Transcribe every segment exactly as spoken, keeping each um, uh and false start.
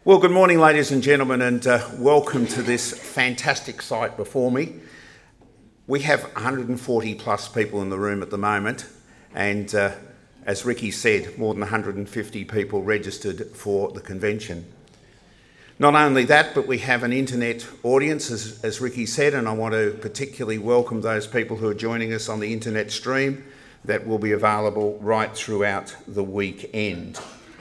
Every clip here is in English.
Well, good morning, ladies and gentlemen, and uh, welcome to this fantastic site before me. We have one hundred forty plus people in the room at the moment, and uh, as Ricky said, more than one hundred fifty people registered for the convention. Not only that, but we have an internet audience, as, as Ricky said, and I want to particularly welcome those people who are joining us on the internet stream that will be available right throughout the weekend.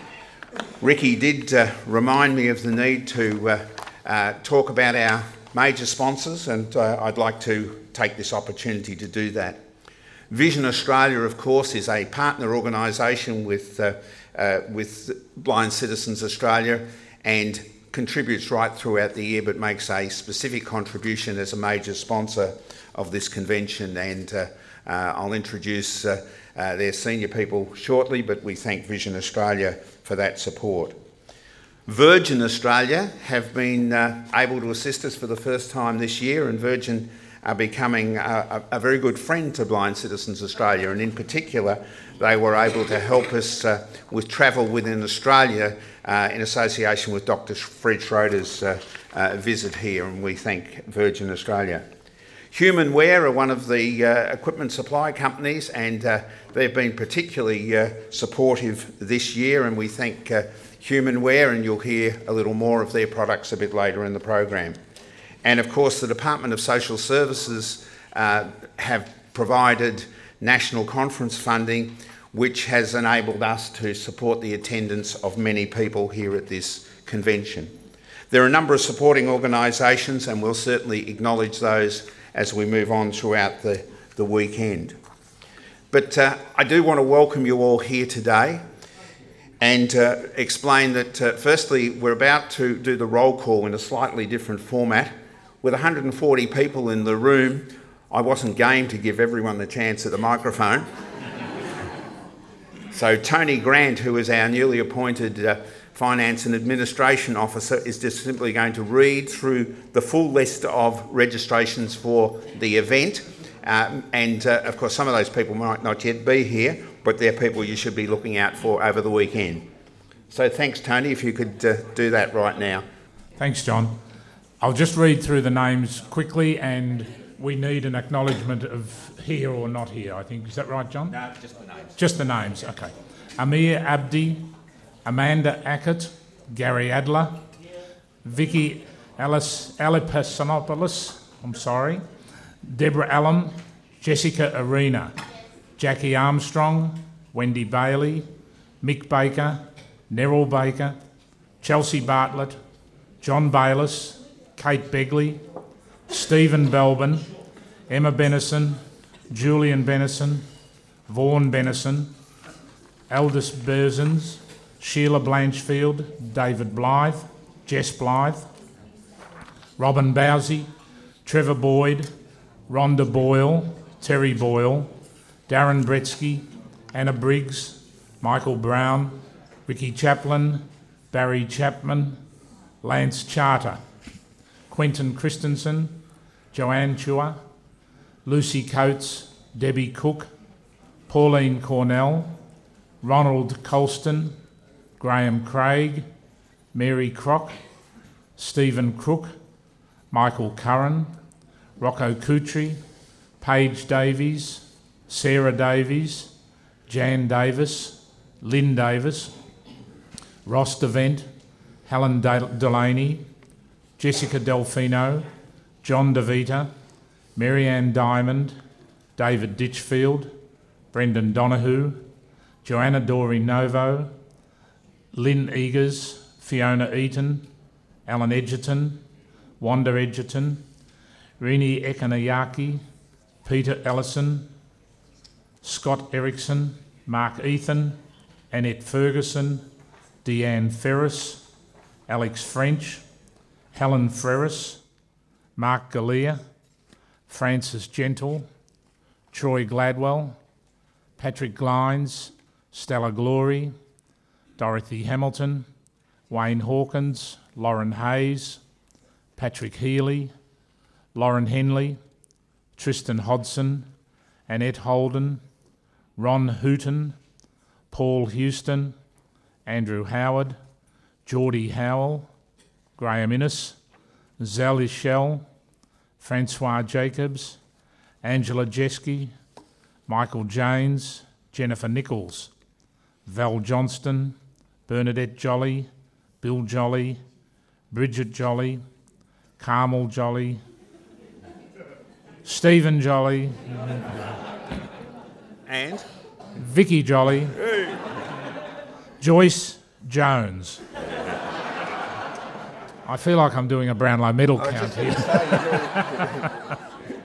Ricky did uh, remind me of the need to uh, uh, talk about our major sponsors, and uh, I'd like to take this opportunity to do that. Vision Australia, of course, is a partner organisation with, uh, uh, with Blind Citizens Australia and contributes right throughout the year, but makes a specific contribution as a major sponsor of this convention, and uh, uh, I'll introduce uh, uh, their senior people shortly, but we thank Vision Australia for that support. Virgin Australia have been uh, able to assist us for the first time this year, and Virgin are becoming a, a, a very good friend to Blind Citizens Australia, and in particular they were able to help us uh, with travel within Australia uh, in association with Doctor Fred Schroeder's uh, uh, visit here, and we thank Virgin Australia. Humanware are one of the uh, equipment supply companies, and uh, they've been particularly uh, supportive this year, and we thank uh, Humanware, and you'll hear a little more of their products a bit later in the program. And of course the Department of Social Services uh, have provided national conference funding, which has enabled us to support the attendance of many people here at this convention. There are a number of supporting organisations, and we'll certainly acknowledge those as we move on throughout the, the weekend. But uh, I do want to welcome you all here today and uh, explain that uh, firstly we're about to do the roll call in a slightly different format. With one hundred forty people in the room, I wasn't game to give everyone the chance at the microphone. So Tony Grant, who is our newly appointed uh, Finance and Administration Officer, is just simply going to read through the full list of registrations for the event. Um, and uh, of course some of those people might not yet be here, but they're people you should be looking out for over the weekend. So thanks, Tony, if you could uh, do that right now. Thanks, John. I'll just read through the names quickly, and we need an acknowledgement of here or not here, I think. Is that right, John? No, just the names. Just the names, okay. Amir Abdi, Amanda Ackett, Gary Adler, Vicky Alice Alipasanopoulos, I'm sorry, Deborah Allen, Jessica Arena, Jackie Armstrong, Wendy Bailey, Mick Baker, Neril Baker, Chelsea Bartlett, John Bayliss, Kate Begley, Stephen Belbin, Emma Bennison, Julian Bennison, Vaughan Bennison, Aldous Berzins, Sheila Blanchfield, David Blythe, Jess Blythe, Robin Bowsey, Trevor Boyd, Rhonda Boyle, Terry Boyle, Darren Bretsky, Anna Briggs, Michael Brown, Ricky Chaplin, Barry Chapman, Lance Charter, Quentin Christensen, Joanne Chua, Lucy Coates, Debbie Cook, Pauline Cornell, Ronald Colston, Graham Craig, Mary Crock, Stephen Crook, Michael Curran, Rocco Kutri, Paige Davies, Sarah Davies, Jan Davis, Lynn Davis, Ross DeVent, Helen De- Delaney, Jessica Delfino, John DeVita, Marianne Diamond, David Ditchfield, Brendan Donahue, Joanna Dory Novo, Lynn Eagers, Fiona Eaton, Alan Edgerton, Wanda Edgerton, Rini Ekanayaki, Peter Ellison, Scott Erickson, Mark Ethan, Annette Ferguson, Deanne Ferris, Alex French, Helen Freris, Mark Galea, Francis Gentle, Troy Gladwell, Patrick Glines, Stella Glory, Dorothy Hamilton, Wayne Hawkins, Lauren Hayes, Patrick Healy, Lauren Henley, Tristan Hodson, Annette Holden, Ron Hooton, Paul Houston, Andrew Howard, Geordie Howell, Graham Innes, Zell Ishell, Francois Jacobs, Angela Jeske, Michael Janes, Jennifer Nichols, Val Johnston, Bernadette Jolly, Bill Jolly, Bridget Jolly, Carmel Jolly, Stephen Jolly, and Vicky Jolly, hey. Joyce Jones. I feel like I'm doing a Brownlow medal I count just here.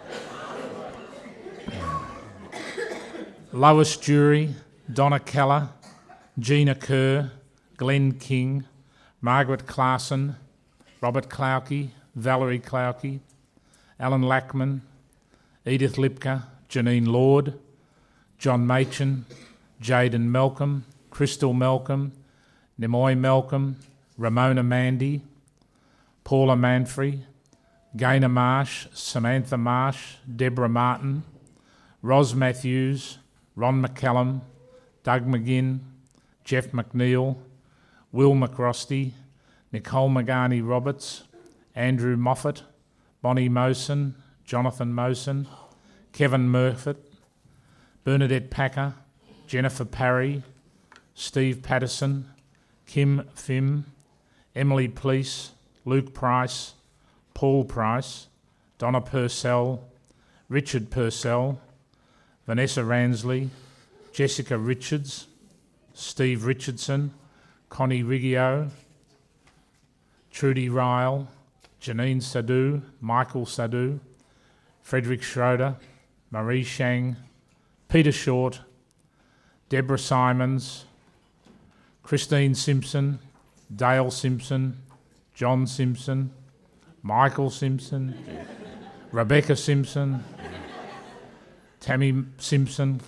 Lois Jury, Donna Keller, Gina Kerr, Glenn King, Margaret Claassen, Robert Klauke, Valerie Klauke, Alan Lackman, Edith Lipka, Janine Lord, John Machin, Jaden Malcolm, Crystal Malcolm, Nimoy Malcolm, Ramona Mandy, Paula Manfrey, Gaynor Marsh, Samantha Marsh, Deborah Martin, Ros Matthews, Ron McCallum, Doug McGinn, Jeff McNeil, Will McRosty, Nicole Magani Roberts, Andrew Moffat, Bonnie Mosen, Jonathan Mosen, Kevin Murfitt, Bernadette Packer, Jennifer Parry, Steve Patterson, Kim Phim, Emily Pleece, Luke Price, Paul Price, Donna Purcell, Richard Purcell, Vanessa Ransley, Jessica Richards, Steve Richardson, Connie Riggio, Trudy Ryle, Janine Sadu, Michael Sadu, Frederick Schroeder, Marie Shang, Peter Short, Deborah Simons, Christine Simpson, Dale Simpson, John Simpson, Michael Simpson, Rebecca Simpson, Tammy Simpson,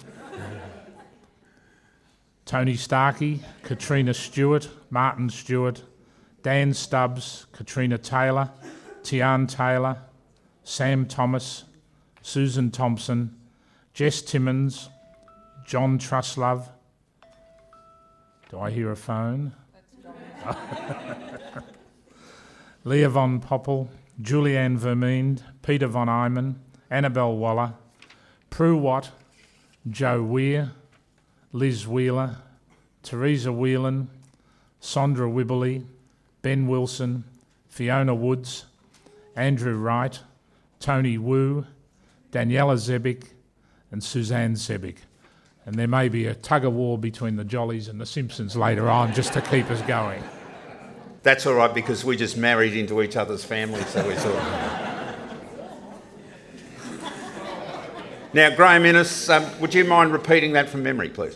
Tony Starkey, Katrina Stewart, Martin Stewart, Dan Stubbs, Katrina Taylor, Tian Taylor, Sam Thomas, Susan Thompson, Jess Timmins, John Truslove. Do I hear a phone? Leah Von Poppel, Julianne Vermeend, Peter Von Eyman, Annabelle Waller, Prue Watt, Joe Weir, Liz Wheeler, Teresa Whelan, Sondra Wibberley, Ben Wilson, Fiona Woods, Andrew Wright, Tony Wu, Daniela Zebic and Suzanne Zebic. And there may be a tug-of-war between the Jollies and the Simpsons later on just to keep us going. That's all right, because we just married into each other's families, so we sort of... Now, Graham Innes, um, would you mind repeating that from memory, please?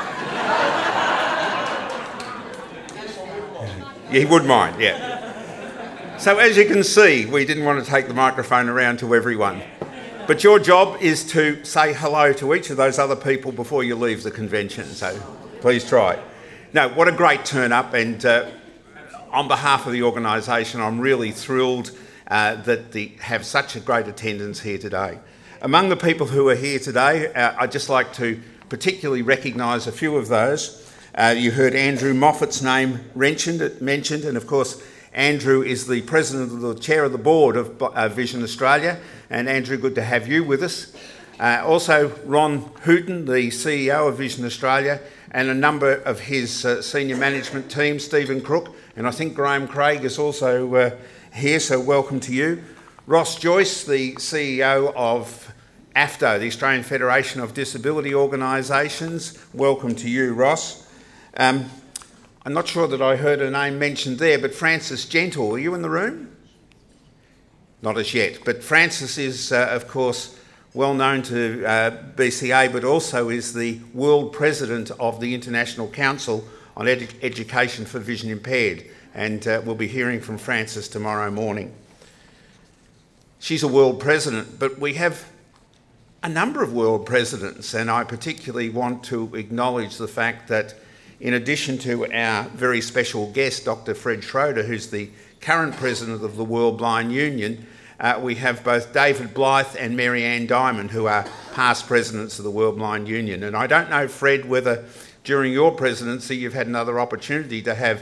Yeah, he would mind, yeah. So as you can see, we didn't want to take the microphone around to everyone. But your job is to say hello to each of those other people before you leave the convention, so please try. No, what a great turn-up, and uh, on behalf of the organisation, I'm really thrilled uh, that they have such a great attendance here today. Among the people who are here today, uh, I'd just like to particularly recognise a few of those. Uh, you heard Andrew Moffat's name mentioned, mentioned, and of course Andrew is the president of the chair of the board of uh, Vision Australia. And Andrew, good to have you with us. Uh, also Ron Hooton, the C E O of Vision Australia, and a number of his uh, senior management team, Stephen Crook, and I think Graham Craig is also uh, here, so welcome to you. Ross Joyce, the C E O of AFDO, the Australian Federation of Disability Organisations, welcome to you, Ross. Um, I'm not sure that I heard her name mentioned there, but Frances Gentle, are you in the room? Not as yet, but Frances is, uh, of course, well known to uh, B C A, but also is the world president of the International Council on Edu- Education for Vision Impaired, and uh, we'll be hearing from Frances tomorrow morning. She's a world president, but we have a number of world presidents, and I particularly want to acknowledge the fact that in addition to our very special guest, Doctor Fred Schroeder, who's the current president of the World Blind Union, uh, we have both David Blythe and Mary Ann Diamond, who are past presidents of the World Blind Union. And I don't know, Fred, whether during your presidency you've had another opportunity to have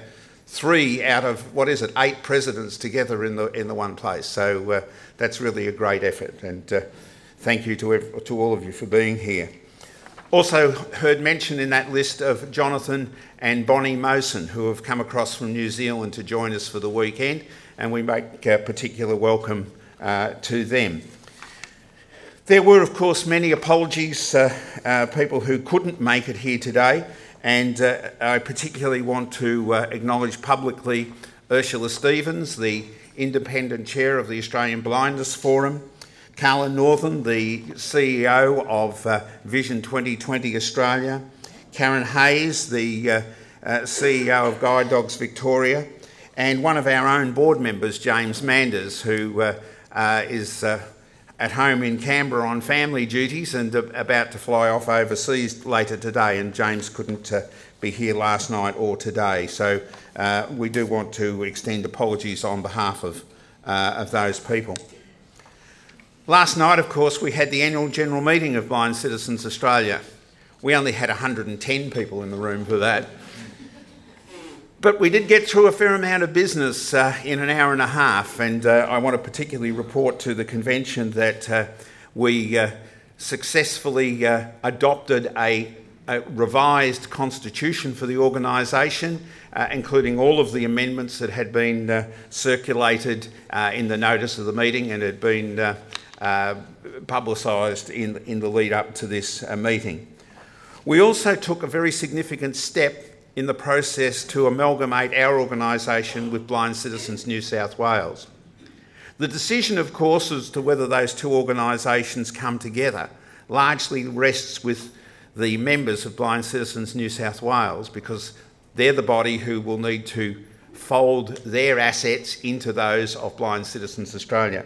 three out of, what is it, eight presidents together in the in the one place. So uh, that's really a great effort, and uh, thank you to, ev- to all of you for being here. Also heard mention in that list of Jonathan and Bonnie Mosen, who have come across from New Zealand to join us for the weekend, and we make a particular welcome uh, to them. There were, of course, many apologies, uh, uh, people who couldn't make it here today, and uh, I particularly want to uh, acknowledge publicly Ursula Stevens, the Independent Chair of the Australian Blindness Forum, Carla Northern, the C E O of uh, Vision twenty twenty Australia, Karen Hayes, the uh, uh, C E O of Guide Dogs Victoria, and one of our own board members, James Manders, who uh, uh, is uh, at home in Canberra on family duties and uh, about to fly off overseas later today, and James couldn't uh, be here last night or today. So uh, we do want to extend apologies on behalf of, uh, of those people. Last night, of course, we had the annual general meeting of Blind Citizens Australia. We only had one hundred ten people in the room for that. But we did get through a fair amount of business uh, in an hour and a half, and uh, I want to particularly report to the convention that uh, we uh, successfully uh, adopted a, a revised constitution for the organisation, uh, including all of the amendments that had been uh, circulated uh, in the notice of the meeting and had been uh, uh, publicised in, in the lead up to this uh, meeting. We also took a very significant step in the process to amalgamate our organisation with Blind Citizens New South Wales. The decision, of course, as to whether those two organisations come together largely rests with the members of Blind Citizens New South Wales, because they're the body who will need to fold their assets into those of Blind Citizens Australia.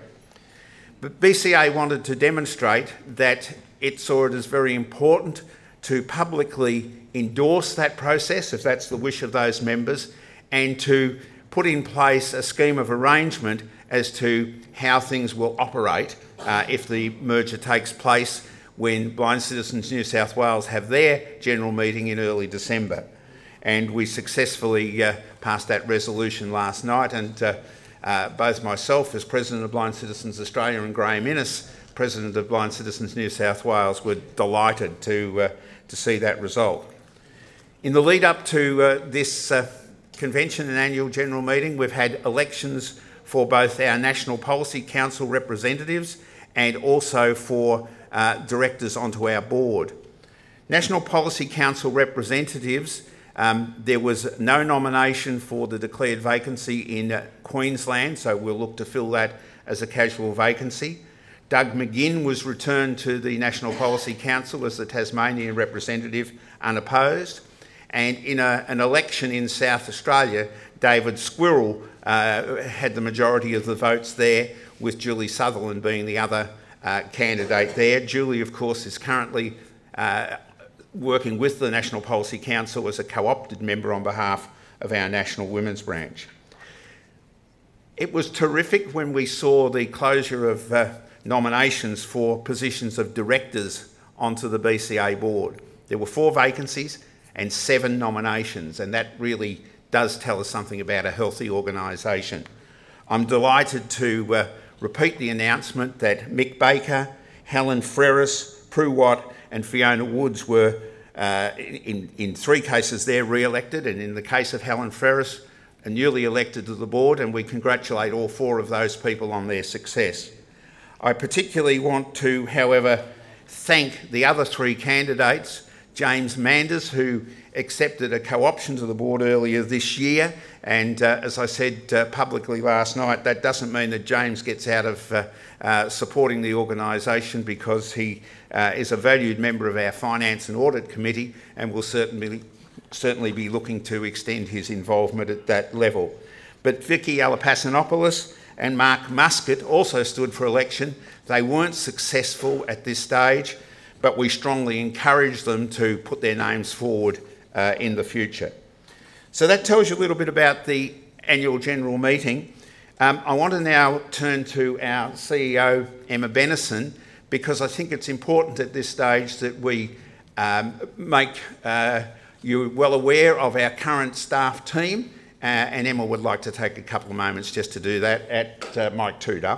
But B C A wanted to demonstrate that it saw it as very important to publicly endorse that process, if that's the wish of those members, and to put in place a scheme of arrangement as to how things will operate uh, if the merger takes place when Blind Citizens New South Wales have their general meeting in early December. And we successfully uh, passed that resolution last night, and uh, uh, both myself as President of Blind Citizens Australia and Graham Innes, President of Blind Citizens New South Wales, were delighted to, uh, to see that result. In the lead up to uh, this uh, convention and annual general meeting, we've had elections for both our National Policy Council representatives and also for uh, directors onto our board. National Policy Council representatives, um, there was no nomination for the declared vacancy in uh, Queensland, so we'll look to fill that as a casual vacancy. Doug McGinn was returned to the National Policy Council as the Tasmanian representative unopposed. And in a, an election in South Australia, David Squirrel uh, had the majority of the votes there, with Julie Sutherland being the other uh, candidate there. Julie, of course, is currently uh, working with the National Policy Council as a co-opted member on behalf of our National Women's Branch. It was terrific when we saw the closure of uh, nominations for positions of directors onto the B C A board. There were four vacancies and seven nominations, and that really does tell us something about a healthy organisation. I'm delighted to uh, repeat the announcement that Mick Baker, Helen Freris, Prue Watt and Fiona Woods were, uh, in, in three cases, they're re-elected, and in the case of Helen Freris, are newly elected to the board, and we congratulate all four of those people on their success. I particularly want to, however, thank the other three candidates, James Manders, who accepted a co-option to the board earlier this year, and uh, as I said uh, publicly last night, that doesn't mean that James gets out of uh, uh, supporting the organisation, because he uh, is a valued member of our Finance and Audit Committee and will certainly, certainly be looking to extend his involvement at that level. But Vicky Alapassanopoulos and Mark Muscat also stood for election. They weren't successful at this stage, but we strongly encourage them to put their names forward uh, in the future. So that tells you a little bit about the annual general meeting. Um, I want to now turn to our C E O, Emma Bennison, because I think it's important at this stage that we um, make uh, you well aware of our current staff team and Emma would like to take a couple of moments just to do that at uh, mic two, Dale.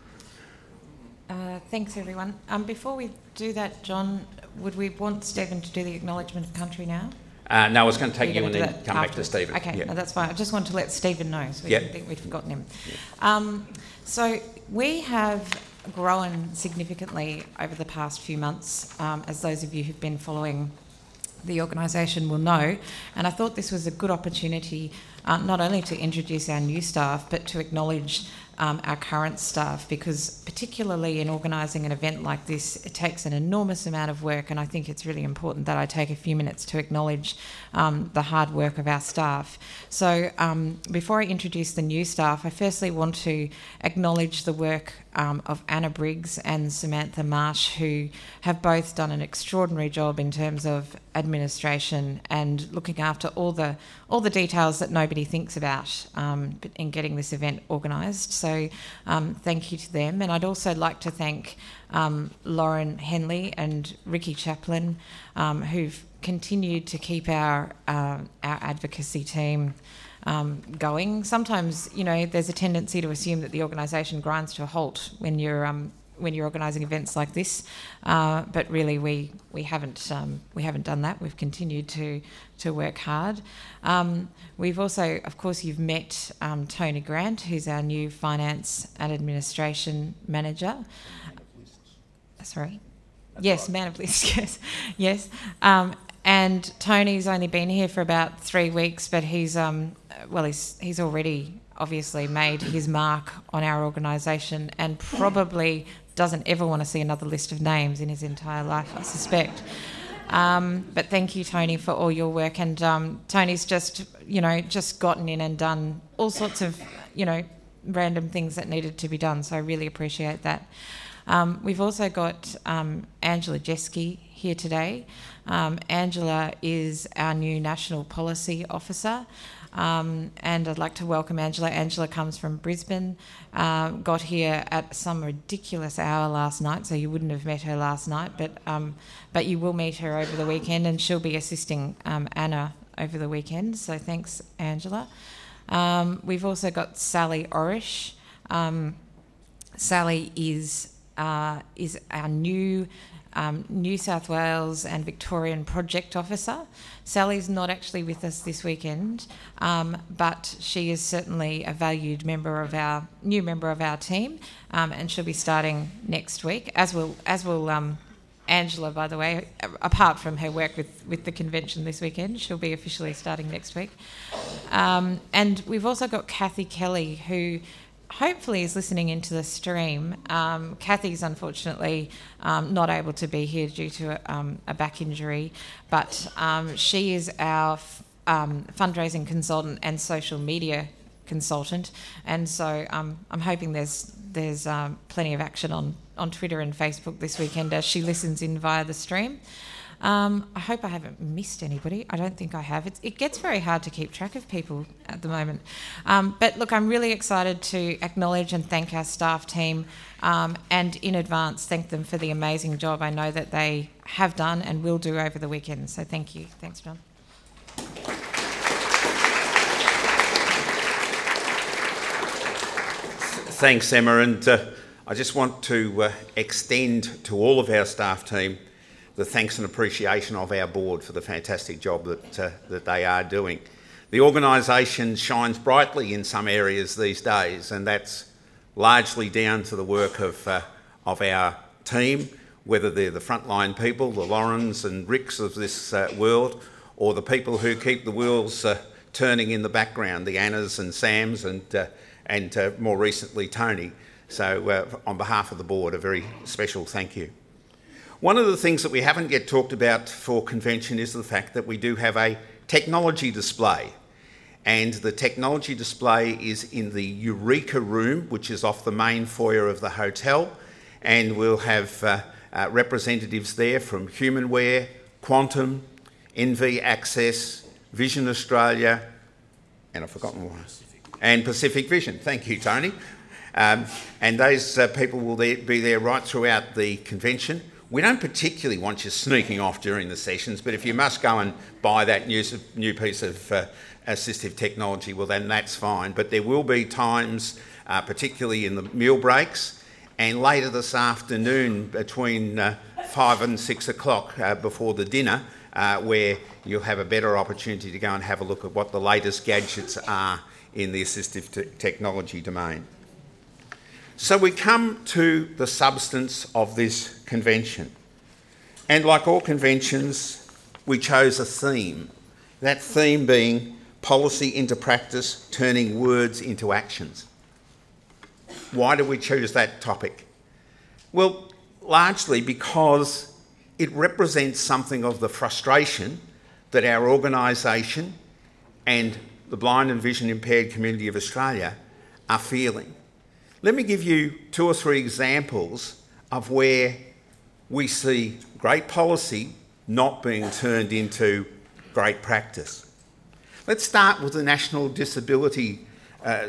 Uh, thanks, everyone. Um, before we do that, John, would we want Stephen to do the acknowledgement of country now? Uh, no, I was going to take you and then come afterwards. back to Stephen. Okay, yeah. no, that's fine. I just wanted to let Stephen know, so we yep. didn't think we'd forgotten him. Yep. Um, so we have grown significantly over the past few months, um, as those of you who've been following the organisation will know, and I thought this was a good opportunity uh, not only to introduce our new staff but to acknowledge um, our current staff, because particularly in organising an event like this, it takes an enormous amount of work, and I think it's really important that I take a few minutes to acknowledge um, the hard work of our staff. So um, before I introduce the new staff, I firstly want to acknowledge the work Um, of Anna Briggs and Samantha Marsh, who have both done an extraordinary job in terms of administration and looking after all the all the details that nobody thinks about um, in getting this event organised. So um, thank you to them. And I'd also like to thank um, Lauren Henley and Ricky Chaplin, um, who've continued to keep our uh, our advocacy team Um, going. Sometimes, you know, there's a tendency to assume that the organisation grinds to a halt when you're um, when you're organising events like this, uh, but really we we haven't um, we haven't done that. We've continued to to work hard. Um, we've also, of course, you've met um, Tony Grant, who's our new finance and administration manager. Sorry, That's yes, right. Man of list. Yes, yes. Um, And Tony's only been here for about three weeks, but he's um, well, he's he's already obviously made his mark on our organisation, and probably doesn't ever want to see another list of names in his entire life, I suspect. Um, but thank you, Tony, for all your work. And um, Tony's just, you know, just gotten in and done all sorts of, you know, random things that needed to be done. So I really appreciate that. Um, we've also got um, Angela Jeske here today. Um, Angela is our new National Policy Officer, um, and I'd like to welcome Angela. Angela comes from Brisbane, uh, got here at some ridiculous hour last night, so you wouldn't have met her last night, but um, but you will meet her over the weekend, and she'll be assisting um, Anna over the weekend, so thanks, Angela. Um, we've also got Sally Orish. Um, Sally is uh, is our new Um, New South Wales and Victorian Project Officer. Sally's not actually with us this weekend, um, but she is certainly a valued member of our new member of our team, um, and she'll be starting next week. As will as will um, Angela, by the way. Apart from her work with, with the convention this weekend, she'll be officially starting next week. Um, and we've also got Kathy Kelly, who hopefully is listening into the stream. Um, Kathy's unfortunately um, not able to be here due to a, um, a back injury, but um, she is our f- um, fundraising consultant and social media consultant, and so um, I'm hoping there's there's um, plenty of action on, on Twitter and Facebook this weekend as she listens in via the stream. Um, I hope I haven't missed anybody. I don't think I have. It's, it gets very hard to keep track of people at the moment. Um, but look, I'm really excited to acknowledge and thank our staff team, um, and in advance thank them for the amazing job I know that they have done and will do over the weekend. So thank you. Thanks, John. Thanks, Emma. And uh, I just want to uh, extend to all of our staff team the thanks and appreciation of our board for the fantastic job that uh, that they are doing. The organisation shines brightly in some areas these days, and that's largely down to the work of uh, of our team, whether they're the frontline people, the Laurens and Ricks of this uh, world, or the people who keep the wheels uh, turning in the background, the Annas and Sams and uh, and uh, more recently Tony. So uh, on behalf of the board, a very special thank you. One of the things that we haven't yet talked about for convention is the fact that we do have a technology display. And the technology display is in the Eureka room, which is off the main foyer of the hotel. And we'll have uh, uh, representatives there from Humanware, Quantum, N V Access, Vision Australia, and I've forgotten one, and Pacific Vision. Thank you, Tony. Um, and those uh, people will there, be there right throughout the convention. We don't particularly want you sneaking off during the sessions, but if you must go and buy that new, new piece of uh, assistive technology, well then that's fine. But there will be times, uh, particularly in the meal breaks, and later this afternoon between uh, five and six o'clock uh, before the dinner, uh, where you'll have a better opportunity to go and have a look at what the latest gadgets are in the assistive te- technology domain. So we come to the substance of this convention. And like all conventions, we chose a theme. That theme being policy into practice, turning words into actions. Why did we choose that topic? Well, largely because it represents something of the frustration that our organisation and the blind and vision impaired community of Australia are feeling. Let me give you two or three examples of where we see great policy not being turned into great practice. Let's start with the National Disability uh,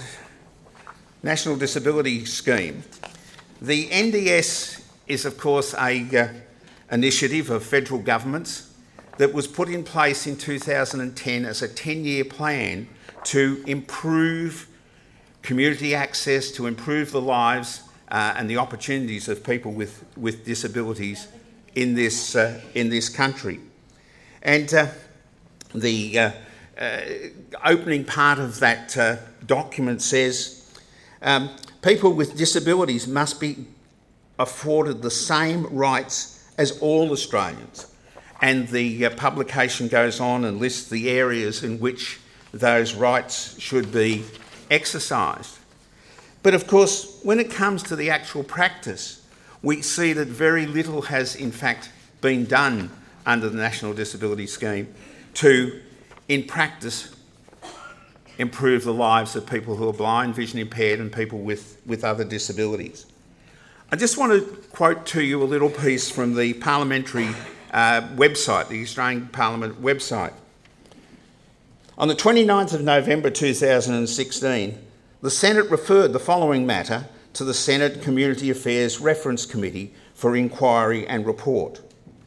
National Disability Scheme. The N D S is, of course, a uh, initiative of federal governments that was put in place in two thousand ten as a ten-year plan to improve community access, to improve the lives uh, and the opportunities of people with, with disabilities in this, uh, in this country. And uh, the uh, uh, opening part of that uh, document says, um, people with disabilities must be afforded the same rights as all Australians. And the uh, publication goes on and lists the areas in which those rights should be exercised. But of course, when it comes to the actual practice, we see that very little has in fact been done under the National Disability Scheme to, in practice, improve the lives of people who are blind, vision impaired and people with, with other disabilities. I just want to quote to you a little piece from the parliamentary uh, website, the Australian Parliament website. On the twenty-ninth of November two thousand sixteen, the Senate referred the following matter to the Senate Community Affairs Reference Committee for inquiry and report.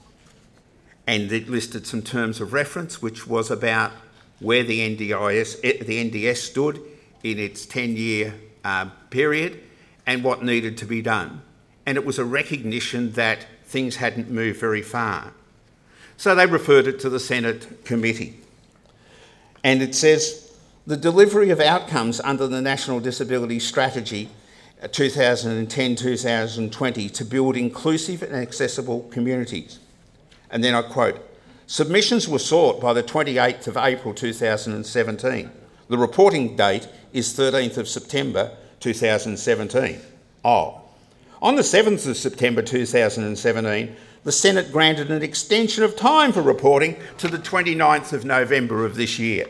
And it listed some terms of reference, which was about where the N D I S, the N D S stood in its ten-year uh, period and what needed to be done. And it was a recognition that things hadn't moved very far. So they referred it to the Senate committee. And it says, the delivery of outcomes under the National Disability Strategy two thousand ten to two thousand twenty to build inclusive and accessible communities. And then I quote, submissions were sought by the twenty-eighth of April two thousand seventeen. The reporting date is thirteenth of September two thousand seventeen. Oh. On the seventh of September two thousand seventeen, the Senate granted an extension of time for reporting to the twenty-ninth of November of this year.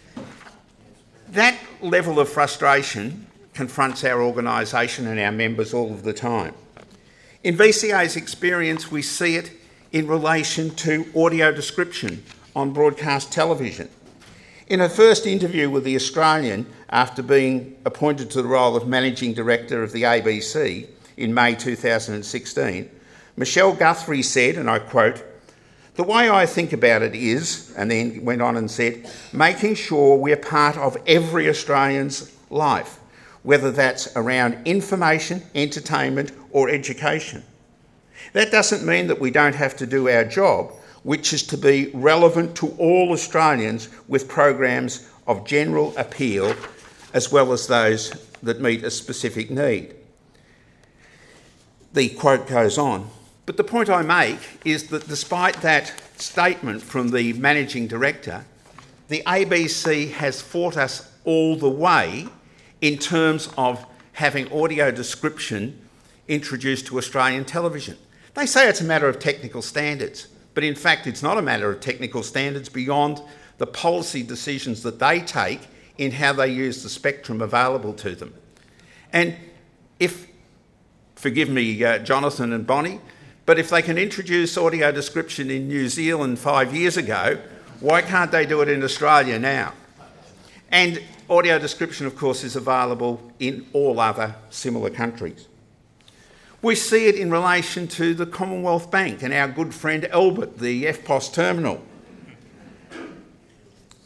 That level of frustration confronts our organisation and our members all of the time. In V C A's experience, we see it in relation to audio description on broadcast television. In her first interview with The Australian, after being appointed to the role of Managing Director of the A B C in May two thousand sixteen, Michelle Guthrie said, and I quote, the way I think about it is, and then went on and said, making sure we're part of every Australian's life, whether that's around information, entertainment or education. That doesn't mean that we don't have to do our job, which is to be relevant to all Australians with programs of general appeal, as well as those that meet a specific need. The quote goes on, but the point I make is that despite that statement from the Managing Director, the A B C has fought us all the way in terms of having audio description introduced to Australian television. They say it's a matter of technical standards, but in fact it's not a matter of technical standards beyond the policy decisions that they take in how they use the spectrum available to them. And if, forgive me, uh, Jonathan and Bonnie, but if they can introduce audio description in New Zealand five years ago, why can't they do it in Australia now? And audio description, of course, is available in all other similar countries. We see it in relation to the Commonwealth Bank and our good friend Albert, the F P O S terminal.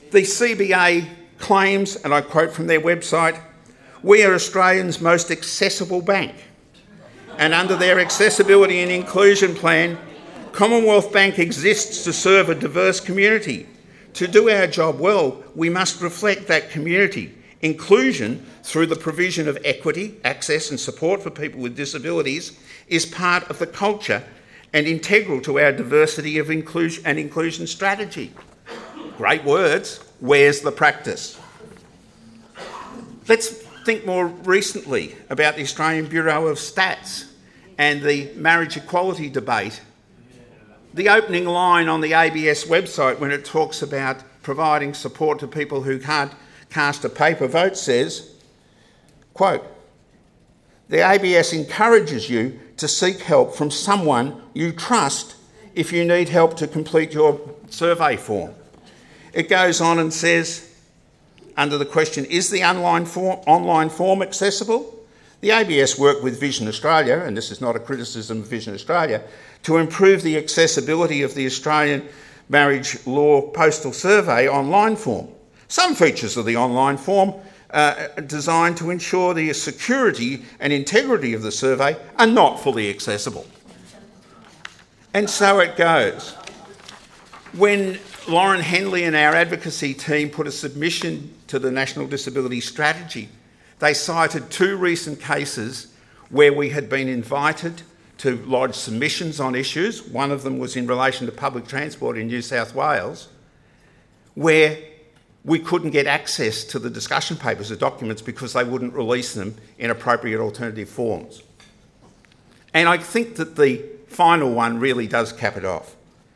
The C B A claims, and I quote from their website, "We are Australia's most accessible bank." And under their accessibility and inclusion plan, Commonwealth Bank exists to serve a diverse community. To do our job well, we must reflect that community. Inclusion through the provision of equity, access and support for people with disabilities is part of the culture and integral to our diversity of inclusion and inclusion strategy. Great words. Where's the practice? Let's think more recently about the Australian Bureau of Stats and the marriage equality debate. The opening line on the A B S website when it talks about providing support to people who can't cast a paper vote says, quote, "The A B S encourages you to seek help from someone you trust if you need help to complete your survey form." It goes on and says, under the question, "Is the online form, online form accessible?" The A B S worked with Vision Australia, and this is not a criticism of Vision Australia, to improve the accessibility of the Australian Marriage Law Postal Survey online form. Some features of the online form uh, are designed to ensure the security and integrity of the survey are not fully accessible. And so it goes. When Lauren Henley and our advocacy team put a submission to the National Disability Strategy, they cited two recent cases where we had been invited to lodge submissions on issues. One of them was in relation to public transport in New South Wales, where we couldn't get access to the discussion papers or documents because they wouldn't release them in appropriate alternative forms. And I think that the final one really does cap it off.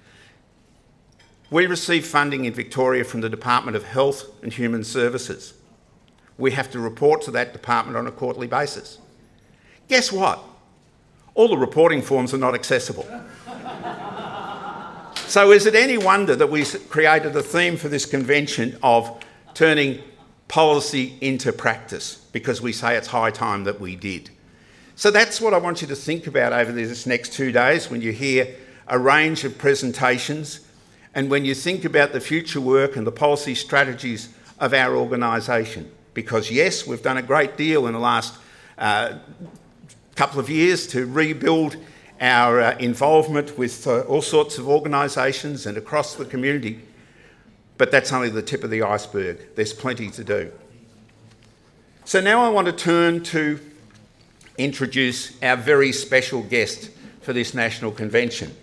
We receive funding in Victoria from the Department of Health and Human Services. We have to report to that department on a quarterly basis. Guess what? All the reporting forms are not accessible. So is it any wonder that we created a theme for this convention of turning policy into practice, because we say it's high time that we did. So that's what I want you to think about over this next two days when you hear a range of presentations and when you think about the future work and the policy strategies of our organisation. Because yes, we've done a great deal in the last uh, couple of years to rebuild our uh, involvement with uh, all sorts of organisations and across the community, but that's only the tip of the iceberg. There's plenty to do. So now I want to turn to introduce our very special guest for this National Convention.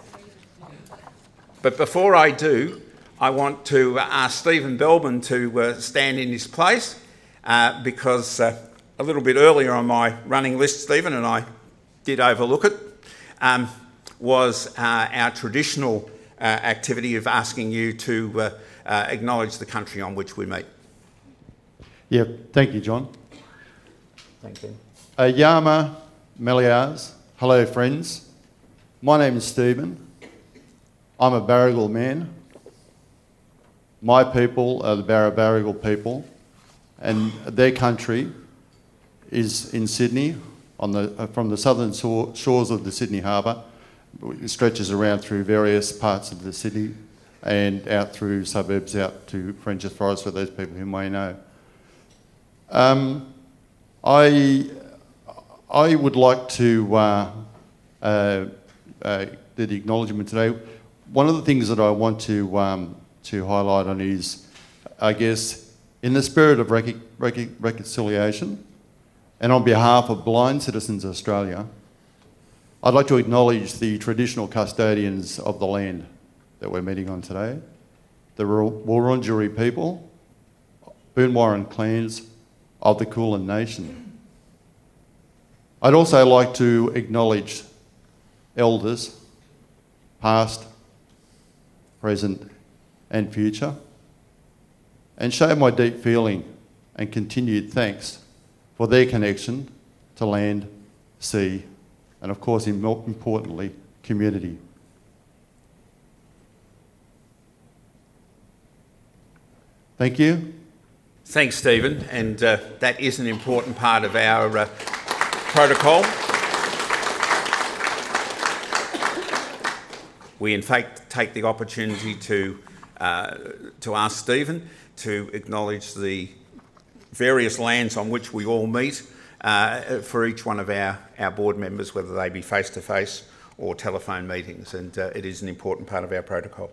But before I do, I want to ask Stephen Belbin to uh, stand in his place uh, because uh, a little bit earlier on my running list, Stephen, and I did overlook it, um, was uh, our traditional uh, activity of asking you to uh, uh, acknowledge the country on which we meet. Yeah, thank you, John. Thank you. Uh, Yama Meliars, hello friends. My name is Stephen. I'm a Barragal man. My people are the Barra Barragal people, and their country is in Sydney, on the, uh, from the southern so- shores of the Sydney Harbour. It stretches around through various parts of the city and out through suburbs out to Frenchs Forest for those people who may know. Um, I I would like to uh, uh, uh, do the acknowledgement today. One of the things that I want to um, to highlight on is, I guess, in the spirit of rec- rec- reconciliation, and on behalf of Blind Citizens Australia, I'd like to acknowledge the traditional custodians of the land that we're meeting on today, the Wurundjeri people, Boonwurrung clans of the Kulin Nation. I'd also like to acknowledge elders, past, present and future, and show my deep feeling and continued thanks for their connection to land, sea, and of course, more importantly, community. Thank you. Thanks, Stephen, and uh, that is an important part of our uh, protocol. We, in fact, take the opportunity to uh, to ask Stephen to acknowledge the various lands on which we all meet uh, for each one of our, our board members, whether they be face-to-face or telephone meetings, and uh, it is an important part of our protocol.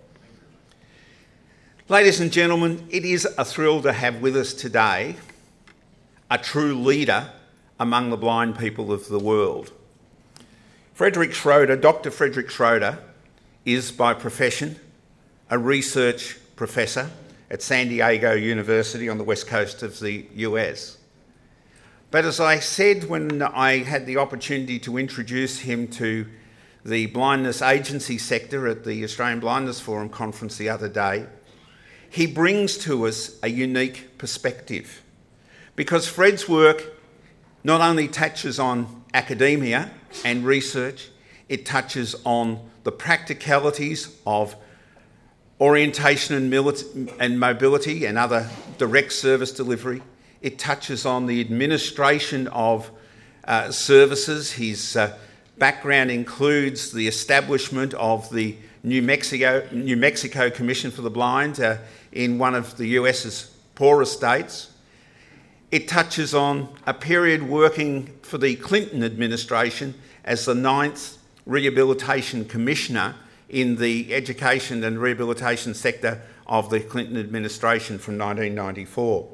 Ladies and gentlemen, it is a thrill to have with us today a true leader among the blind people of the world. Frederick Schroeder, Doctor Frederick Schroeder, is by profession a research professor at San Diego University on the west coast of the U S. But as I said when I had the opportunity to introduce him to the blindness agency sector at the Australian Blindness Forum conference the other day, he brings to us a unique perspective, because Fred's work not only touches on academia and research, it touches on the practicalities of orientation and, mili- and mobility and other direct service delivery. It touches on the administration of uh, services. His uh, background includes the establishment of the New Mexico, New Mexico Commission for the Blind uh, in one of the U S's poorest states. It touches on a period working for the Clinton administration as the ninth Rehabilitation Commissioner in the education and rehabilitation sector of the Clinton administration from nineteen ninety-four.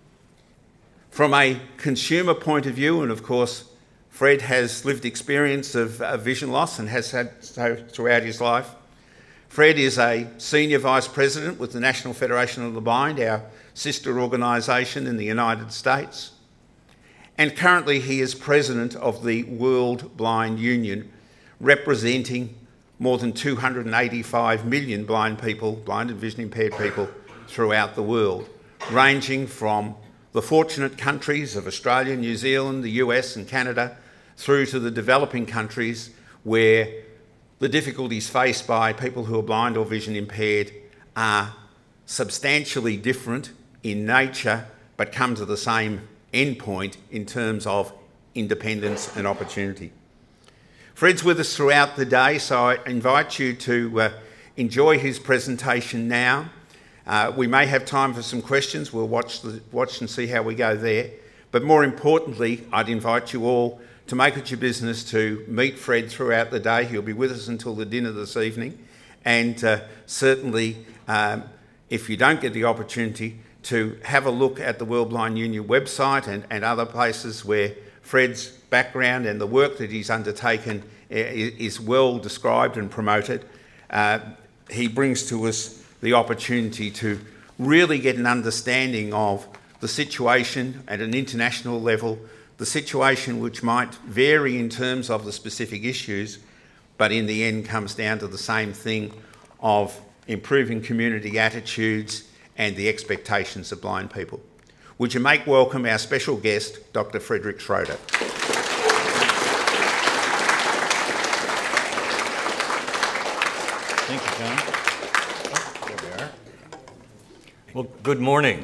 From a consumer point of view, and of course Fred has lived experience of uh, vision loss and has had so throughout his life. Fred is a Senior Vice President with the National Federation of the Blind, our sister organisation in the United States. And currently he is President of the World Blind Union, representing more than two hundred eighty-five million blind people, blind and vision impaired people throughout the world, ranging from the fortunate countries of Australia, New Zealand, the U S and Canada, through to the developing countries where the difficulties faced by people who are blind or vision impaired are substantially different in nature, but come to the same endpoint in terms of independence and opportunity. Fred's with us throughout the day, so I invite you to uh, enjoy his presentation now. Uh, we may have time for some questions. We'll watch, the, watch and see how we go there. But more importantly, I'd invite you all to make it your business to meet Fred throughout the day. He'll be with us until the dinner this evening. And uh, certainly, um, if you don't get the opportunity, to have a look at the World Blind Union website and, and other places where Fred's background and the work that he's undertaken is well described and promoted. Uh, he brings to us the opportunity to really get an understanding of the situation at an international level, the situation which might vary in terms of the specific issues, but in the end comes down to the same thing of improving community attitudes and the expectations of blind people. Would you make welcome our special guest, Doctor Frederick Schroeder. Thank you, John. Oh, there we are. Well, good morning.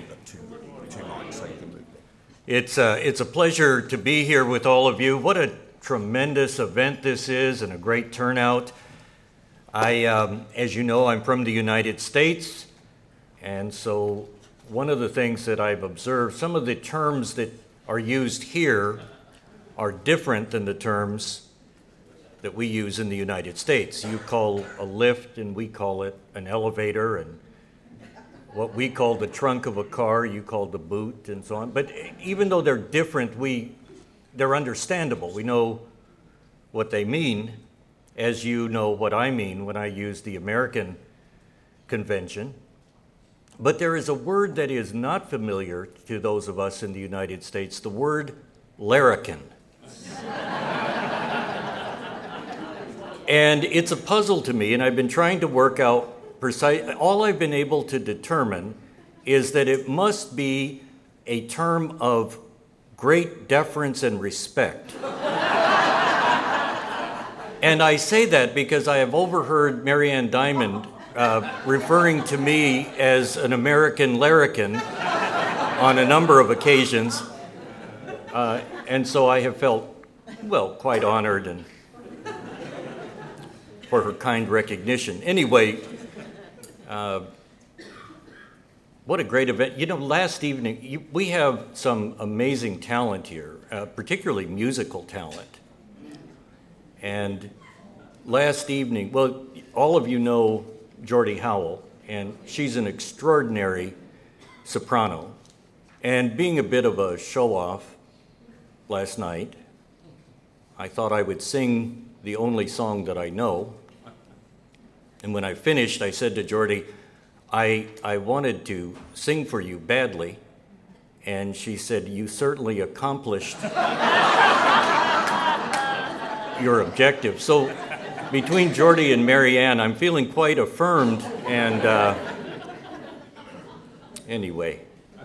It's a, it's a pleasure to be here with all of you. What a tremendous event this is and a great turnout. I, um, as you know, I'm from the United States, and so one of the things that I've observed, some of the terms that are used here are different than the terms that we use in the United States. You call a lift and we call it an elevator, and what we call the trunk of a car, you call the boot, and so on. But even though they're different, we they're understandable. We know what they mean, as you know what I mean when I use the American convention. But there is a word that is not familiar to those of us in the United States, the word larrikin. And it's a puzzle to me, and I've been trying to work out precise. All I've been able to determine is that it must be a term of great deference and respect. And I say that because I have overheard Marianne Diamond uh, referring to me as an American larrikin on a number of occasions. Uh, and so I have felt, well, quite honored and for her kind recognition. Anyway, uh, What a great event. You know, last evening, you, we have some amazing talent here, uh, particularly musical talent. And last evening, well, all of you know Geordie Howell, and she's an extraordinary soprano. And being a bit of a show-off last night, I thought I would sing the only song that I know. And when I finished, I said to Geordie, I, I wanted to sing for you badly. And she said, you certainly accomplished your objective. So between Geordie and Marianne, I'm feeling quite affirmed. And uh, anyway.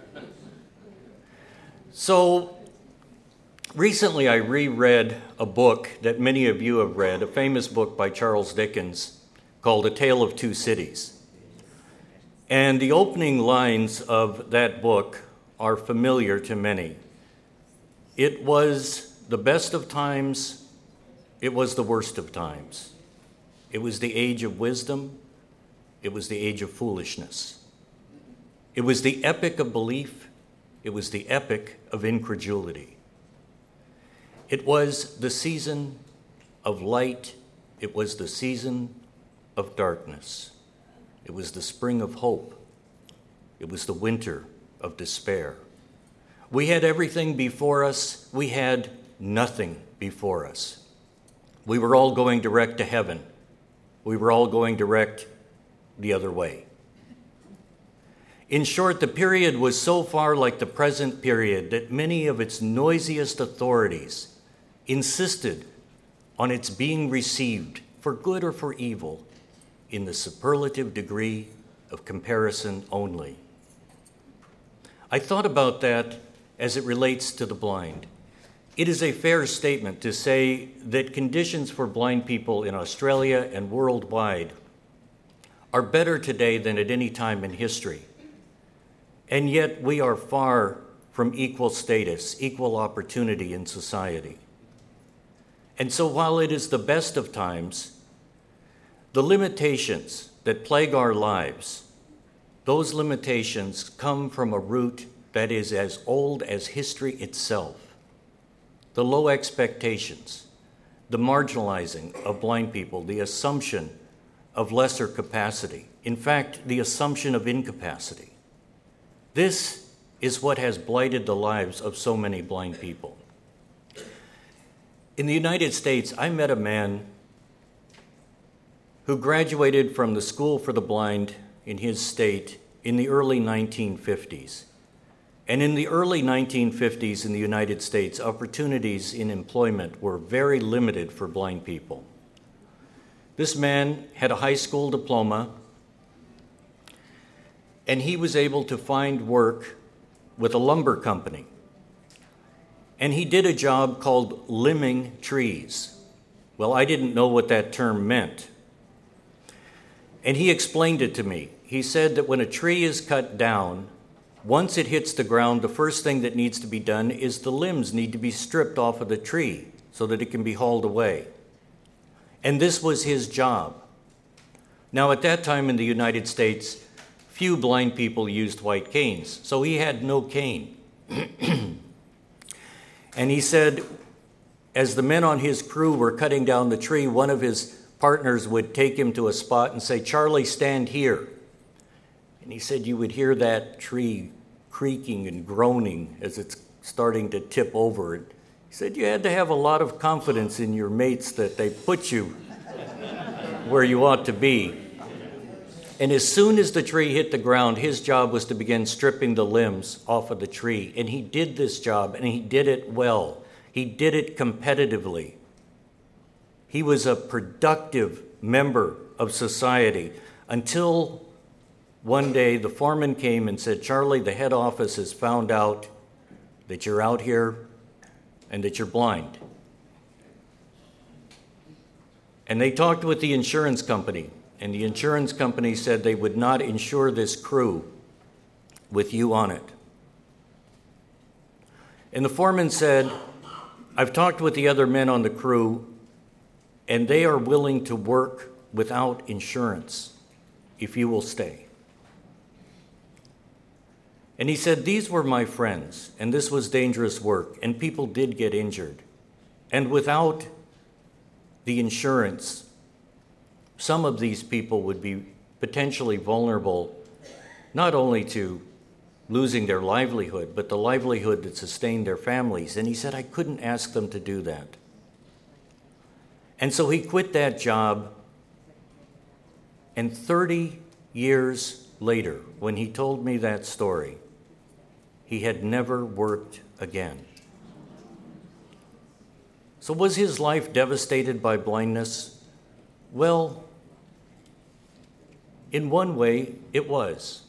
So recently I reread a book that many of you have read, a famous book by Charles Dickens called A Tale of Two Cities. And the opening lines of that book are familiar to many. It was the best of times, it was the worst of times. It was the age of wisdom, it was the age of foolishness. It was the epic of belief, it was the epic of incredulity. It was the season of light, it was the season of darkness. It was the spring of hope. It was the winter of despair. We had everything before us. We had nothing before us. We were all going direct to heaven. We were all going direct the other way. In short, the period was so far like the present period that many of its noisiest authorities insisted on its being received, for good or for evil, in the superlative degree of comparison only. I thought about that as it relates to the blind. It is a fair statement to say that conditions for blind people in Australia and worldwide are better today than at any time in history. And yet we are far from equal status, equal opportunity in society. And so while it is the best of times, the limitations that plague our lives, those limitations come from a root that is as old as history itself. The low expectations, the marginalizing of blind people, the assumption of lesser capacity, in fact, the assumption of incapacity. This is what has blighted the lives of so many blind people. In the United States, I met a man who graduated from the School for the Blind in his state in the early nineteen fifties. And in the early nineteen fifties in the United States, opportunities in employment were very limited for blind people. This man had a high school diploma, and he was able to find work with a lumber company. And he did a job called limbing trees. Well, I didn't know what that term meant. And he explained it to me. He said that when a tree is cut down, once it hits the ground, the first thing that needs to be done is the limbs need to be stripped off of the tree so that it can be hauled away. And this was his job. Now, at that time in the United States, few blind people used white canes, so he had no cane. And he said, as the men on his crew were cutting down the tree, one of his partners would take him to a spot and say, "Charlie, stand here." And he said you would hear that tree creaking and groaning as it's starting to tip over. And he said you had to have a lot of confidence in your mates that they put you where you ought to be. And as soon as the tree hit the ground, his job was to begin stripping the limbs off of the tree. And he did this job, and he did it well. He did it competitively. He was a productive member of society until one day the foreman came and said, "Charlie, the head office has found out that you're out here and that you're blind." And they talked with the insurance company, and the insurance company said they would not insure this crew with you on it. And the foreman said, "I've talked with the other men on the crew, and they are willing to work without insurance if you will stay." And he said, these were my friends, and this was dangerous work, and people did get injured. And without the insurance, some of these people would be potentially vulnerable not only to losing their livelihood, but the livelihood that sustained their families. And he said, I couldn't ask them to do that. And so he quit that job, and thirty years later, when he told me that story, he had never worked again. So was his life devastated by blindness? Well, in one way, it was.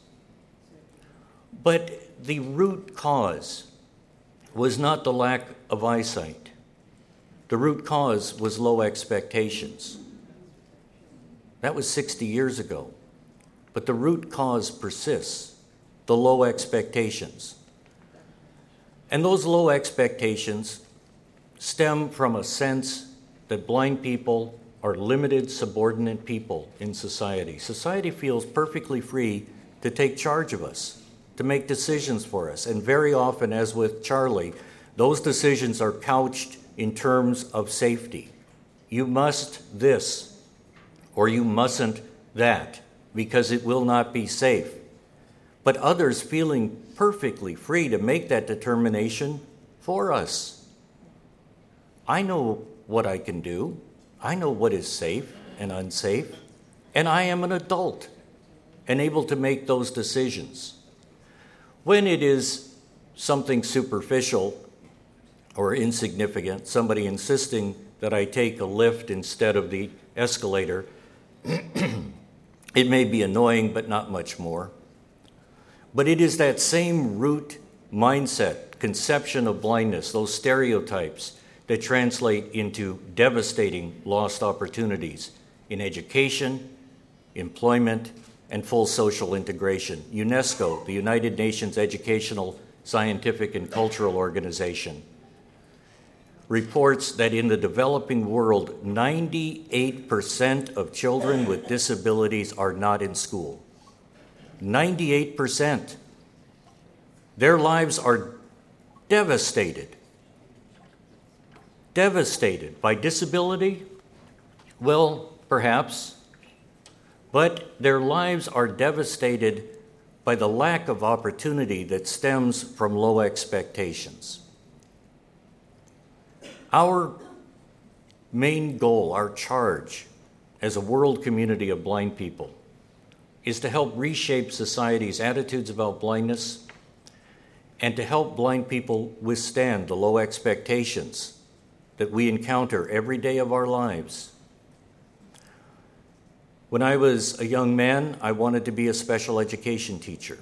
But the root cause was not the lack of eyesight. The root cause was low expectations. That was sixty years ago. But the root cause persists, the low expectations. And those low expectations stem from a sense that blind people are limited, subordinate people in society. Society feels perfectly free to take charge of us, to make decisions for us. And very often, as with Charlie, those decisions are couched in terms of safety. You must this, or you mustn't that, because it will not be safe. But others feeling perfectly free to make that determination for us. I know what I can do. I know what is safe and unsafe. And I am an adult and able to make those decisions. When it is something superficial or insignificant, somebody insisting that I take a lift instead of the escalator, it may be annoying, but not much more. But it is that same root mindset, conception of blindness, those stereotypes that translate into devastating lost opportunities in education, employment, and full social integration. UNESCO, the United Nations Educational, Scientific, and Cultural Organization, reports that in the developing world, ninety-eight percent of children with disabilities are not in school. ninety-eight percent. Their lives are devastated. Devastated by disability? Well, perhaps. But their lives are devastated by the lack of opportunity that stems from low expectations. Our main goal, our charge as a world community of blind people, is to help reshape society's attitudes about blindness and to help blind people withstand the low expectations that we encounter every day of our lives. When I was a young man, I wanted to be a special education teacher.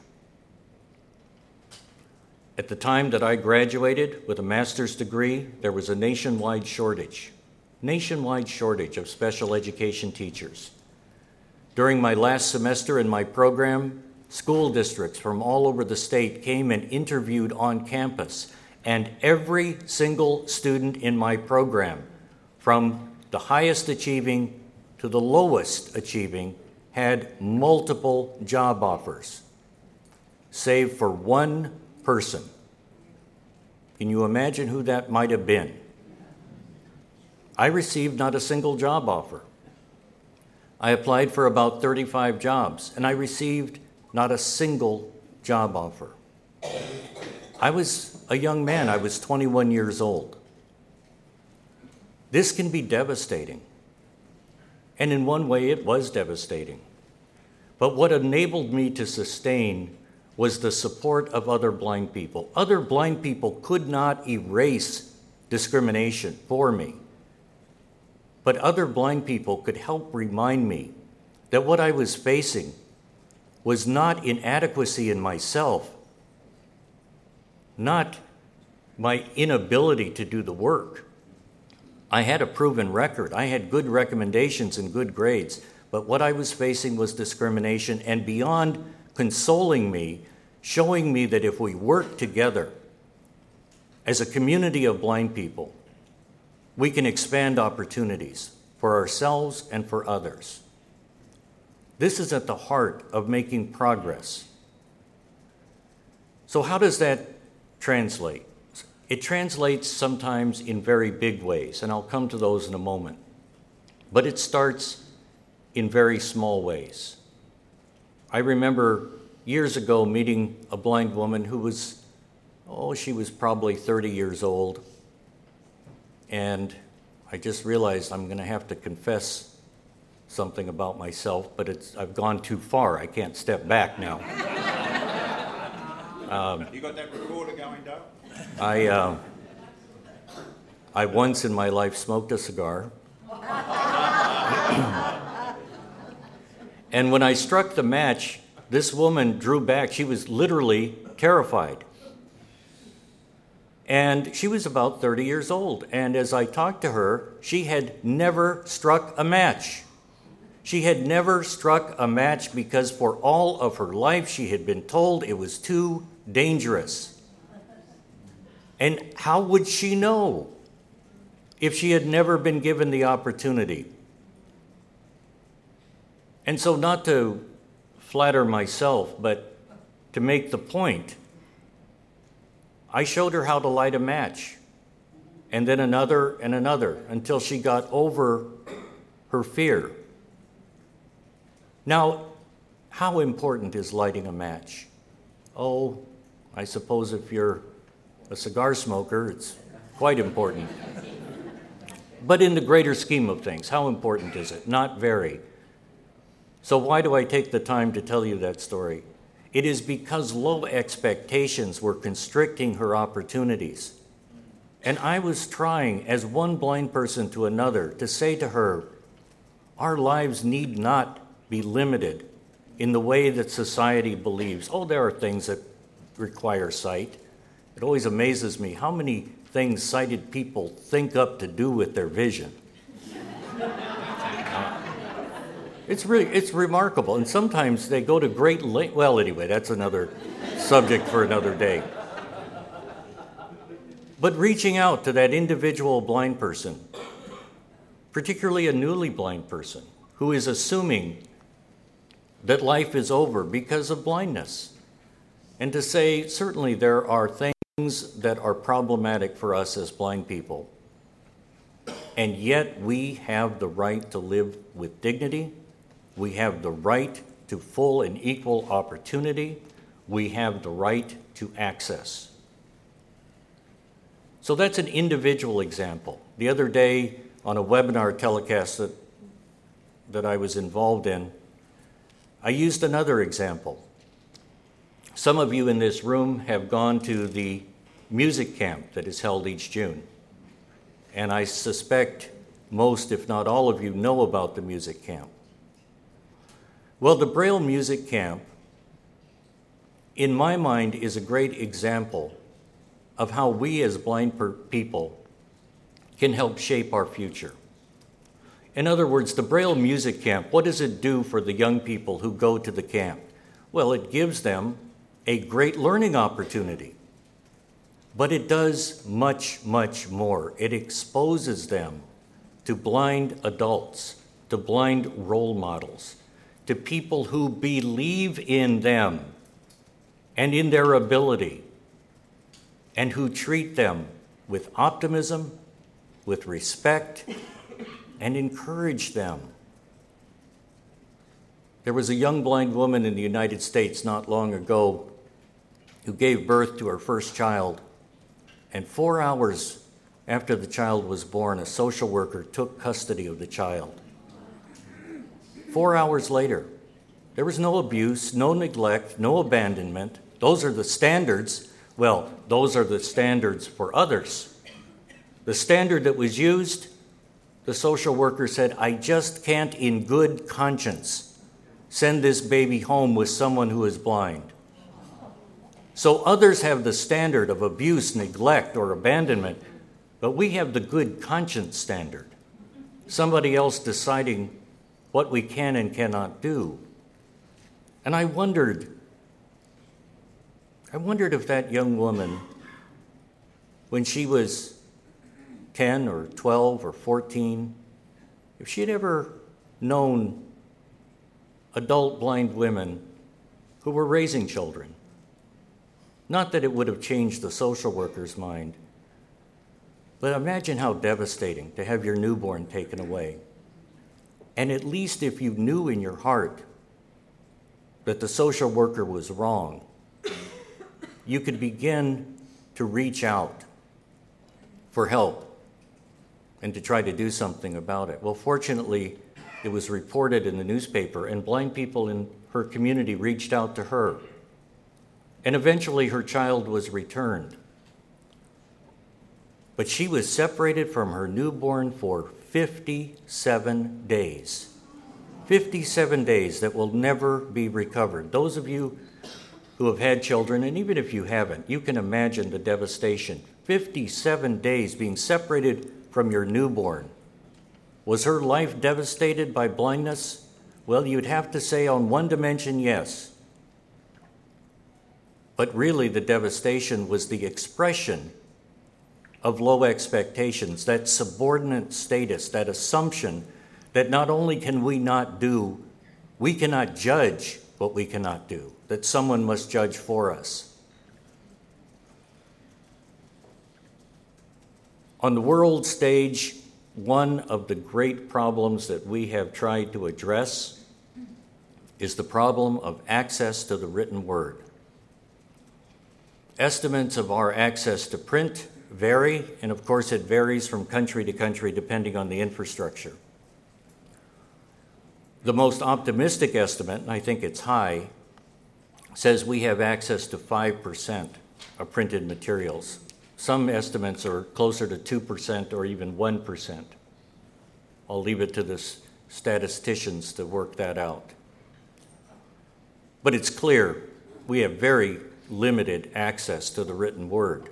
At the time that I graduated with a master's degree, there was a nationwide shortage, nationwide shortage of special education teachers. During my last semester in my program, school districts from all over the state came and interviewed on campus, and every single student in my program, from the highest achieving to the lowest achieving, had multiple job offers, save for one person. Can you imagine who that might have been? I received not a single job offer. I applied for about thirty-five jobs, and I received not a single job offer. I was a young man. I was twenty-one years old. This can be devastating. And in one way, it was devastating. But what enabled me to sustain was the support of other blind people. Other blind people could not erase discrimination for me. But other blind people could help remind me that what I was facing was not inadequacy in myself, not my inability to do the work. I had a proven record. I had good recommendations and good grades, but what I was facing was discrimination, and beyond consoling me, showing me that if we work together as a community of blind people, we can expand opportunities for ourselves and for others. This is at the heart of making progress. So how does that translate? It translates sometimes in very big ways, and I'll come to those in a moment. But it starts in very small ways. I remember years ago meeting a blind woman who was, oh, she was probably thirty years old. And I just realized I'm going to have to confess something about myself, but it's, I've gone too far. I can't step back now. um, you got that recorder going, Dale? I, uh, I once in my life smoked a cigar. And when I struck the match, this woman drew back. She was literally terrified. And she was about thirty years old. And as I talked to her, she had never struck a match. She had never struck a match because for all of her life she had been told it was too dangerous. And how would she know if she had never been given the opportunity? And so, not to flatter myself, but to make the point, I showed her how to light a match, and then another and another, until she got over her fear. Now, how important is lighting a match? Oh, I suppose if you're a cigar smoker, it's quite important. But in the greater scheme of things, how important is it? Not very. So why do I take the time to tell you that story? It is because low expectations were constricting her opportunities. And I was trying, as one blind person to another, to say to her, our lives need not be limited in the way that society believes. Oh, there are things that require sight. It always amazes me how many things sighted people think up to do with their vision. uh, it's really, it's remarkable. And sometimes they go to great lengths. Well, anyway, that's another subject for another day. But reaching out to that individual blind person, particularly a newly blind person, who is assuming that life is over because of blindness, and to say, certainly there are things that are problematic for us as blind people, and yet we have the right to live with dignity, we have the right to full and equal opportunity, we have the right to access. So that's an individual example. The other day on a webinar telecast that, that I was involved in, I used another example. Some of you in this room have gone to the music camp that is held each June. And I suspect most, if not all of you, know about the music camp. Well, the Braille Music Camp, in my mind, is a great example of how we as blind per- people can help shape our future. In other words, the Braille Music Camp, what does it do for the young people who go to the camp? Well, it gives them a great learning opportunity. But it does much, much more. It exposes them to blind adults, to blind role models, to people who believe in them and in their ability, and who treat them with optimism, with respect, and encourage them. There was a young blind woman in the United States not long ago who gave birth to her first child, and four hours after the child was born, a social worker took custody of the child. Four hours later, there was no abuse, no neglect, no abandonment. Those are the standards. Well, those are the standards for others. The standard that was used, the social worker said, I just can't in good conscience send this baby home with someone who is blind. So others have the standard of abuse, neglect, or abandonment, but we have the good conscience standard. Somebody else deciding what we can and cannot do. And I wondered, I wondered if that young woman, when she was ten or twelve or fourteen, if she had ever known adult blind women who were raising children, Not that it would have changed the social worker's mind, but imagine how devastating to have your newborn taken away. And at least if you knew in your heart that the social worker was wrong, you could begin to reach out for help and to try to do something about it. Well, fortunately, it was reported in the newspaper, and blind people in her community reached out to her. And eventually her child was returned. But she was separated from her newborn for fifty-seven days. fifty-seven days that will never be recovered. Those of you who have had children, and even if you haven't, you can imagine the devastation. fifty-seven days being separated from your newborn. Was her life devastated by blindness? Well, you'd have to say on one dimension, yes. But really the devastation was the expression of low expectations, that subordinate status, that assumption that not only can we not do, we cannot judge what we cannot do, that someone must judge for us. On the world stage, one of the great problems that we have tried to address is the problem of access to the written word. Estimates of our access to print vary, and of course it varies from country to country depending on the infrastructure. The most optimistic estimate, and I think it's high, says we have access to five percent of printed materials. Some estimates are closer to two percent or even one percent. I'll leave it to the statisticians to work that out. But it's clear we have very limited access to the written word.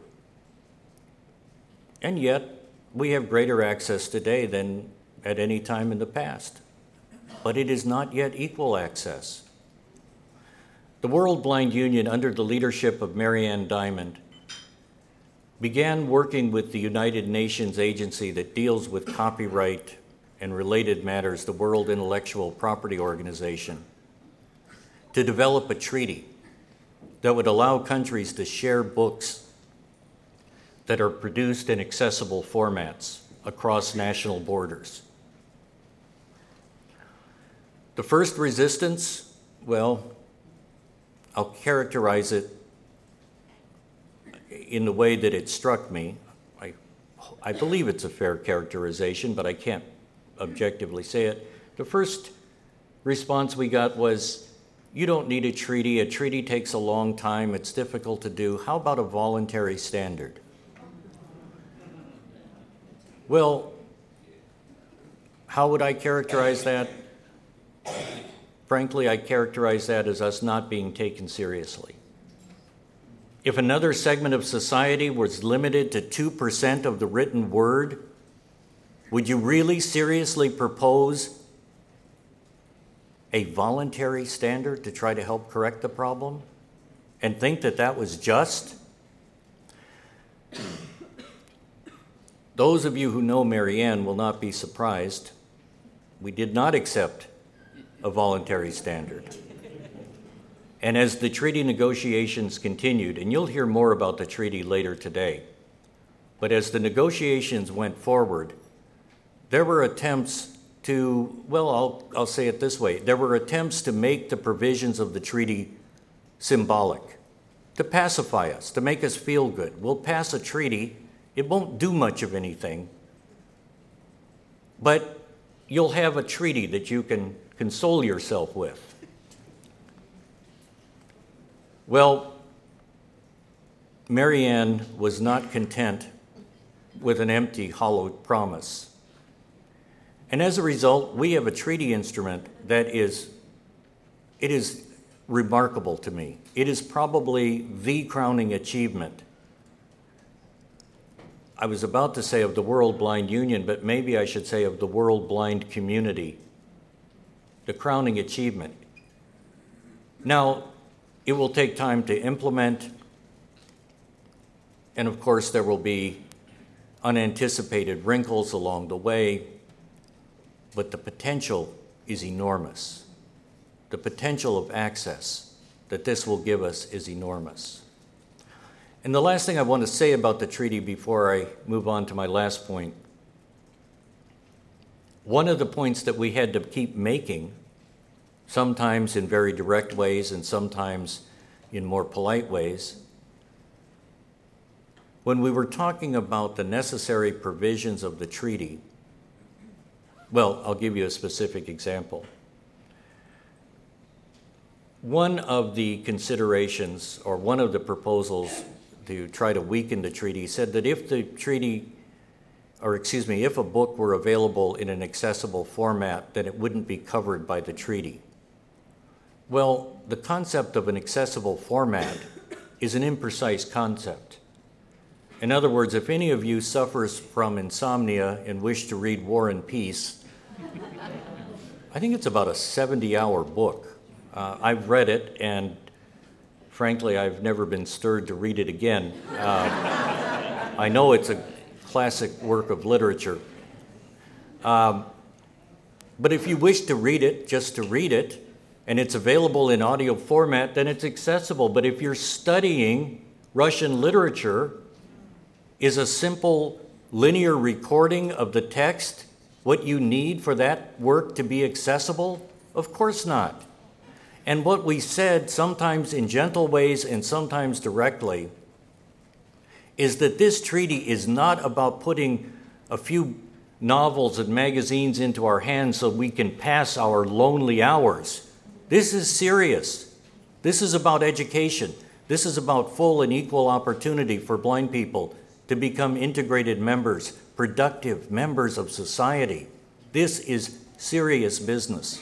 And yet, we have greater access today than at any time in the past. But it is not yet equal access. The World Blind Union, under the leadership of Marianne Diamond, began working with the United Nations agency that deals with copyright and related matters, the World Intellectual Property Organization, to develop a treaty that would allow countries to share books that are produced in accessible formats across national borders. The first resistance, well, I'll characterize it in the way that it struck me. I, I believe it's a fair characterization, but I can't objectively say it. The first response we got was, you don't need a treaty. A treaty takes a long time. It's difficult to do. How about a voluntary standard? Well, how would I characterize that? Frankly, I characterize that as us not being taken seriously. If another segment of society was limited to two percent of the written word, would you really seriously propose a voluntary standard to try to help correct the problem and think that that was just? Those of you who know Marianne will not be surprised. We did not accept a voluntary standard. And as the treaty negotiations continued, and you'll hear more about the treaty later today, but as the negotiations went forward, there were attempts to, well, I'll, I'll say it this way, there were attempts to make the provisions of the treaty symbolic, to pacify us, to make us feel good. We'll pass a treaty, it won't do much of anything, but you'll have a treaty that you can console yourself with. Well, Marianne was not content with an empty, hollow promise. And as a result, we have a treaty instrument that is, it is remarkable to me. It is probably the crowning achievement. I was about to say of the World Blind Union, but maybe I should say of the World Blind community. The crowning achievement. Now, it will take time to implement, and of course there will be unanticipated wrinkles along the way, but the potential is enormous. The potential of access that this will give us is enormous. And the last thing I want to say about the treaty before I move on to my last point, one of the points that we had to keep making, sometimes in very direct ways and sometimes in more polite ways, when we were talking about the necessary provisions of the treaty, well, I'll give you a specific example. One of the considerations, or one of the proposals to try to weaken the treaty, said that if the treaty, or excuse me, if a book were available in an accessible format, then it wouldn't be covered by the treaty. Well, the concept of an accessible format is an imprecise concept. In other words, if any of you suffers from insomnia and wish to read War and Peace, I think it's about a seventy-hour book. Uh, I've read it, and frankly, I've never been stirred to read it again. Uh, I know it's a classic work of literature. Um, but if you wish to read it, just to read it, and it's available in audio format, then it's accessible. But if you're studying Russian literature, is a simple linear recording of the text what you need for that work to be accessible? Of course not. And what we said, sometimes in gentle ways and sometimes directly, is that this treaty is not about putting a few novels and magazines into our hands so we can pass our lonely hours. This is serious. This is about education. This is about full and equal opportunity for blind people to become integrated members, productive members of society. This is serious business.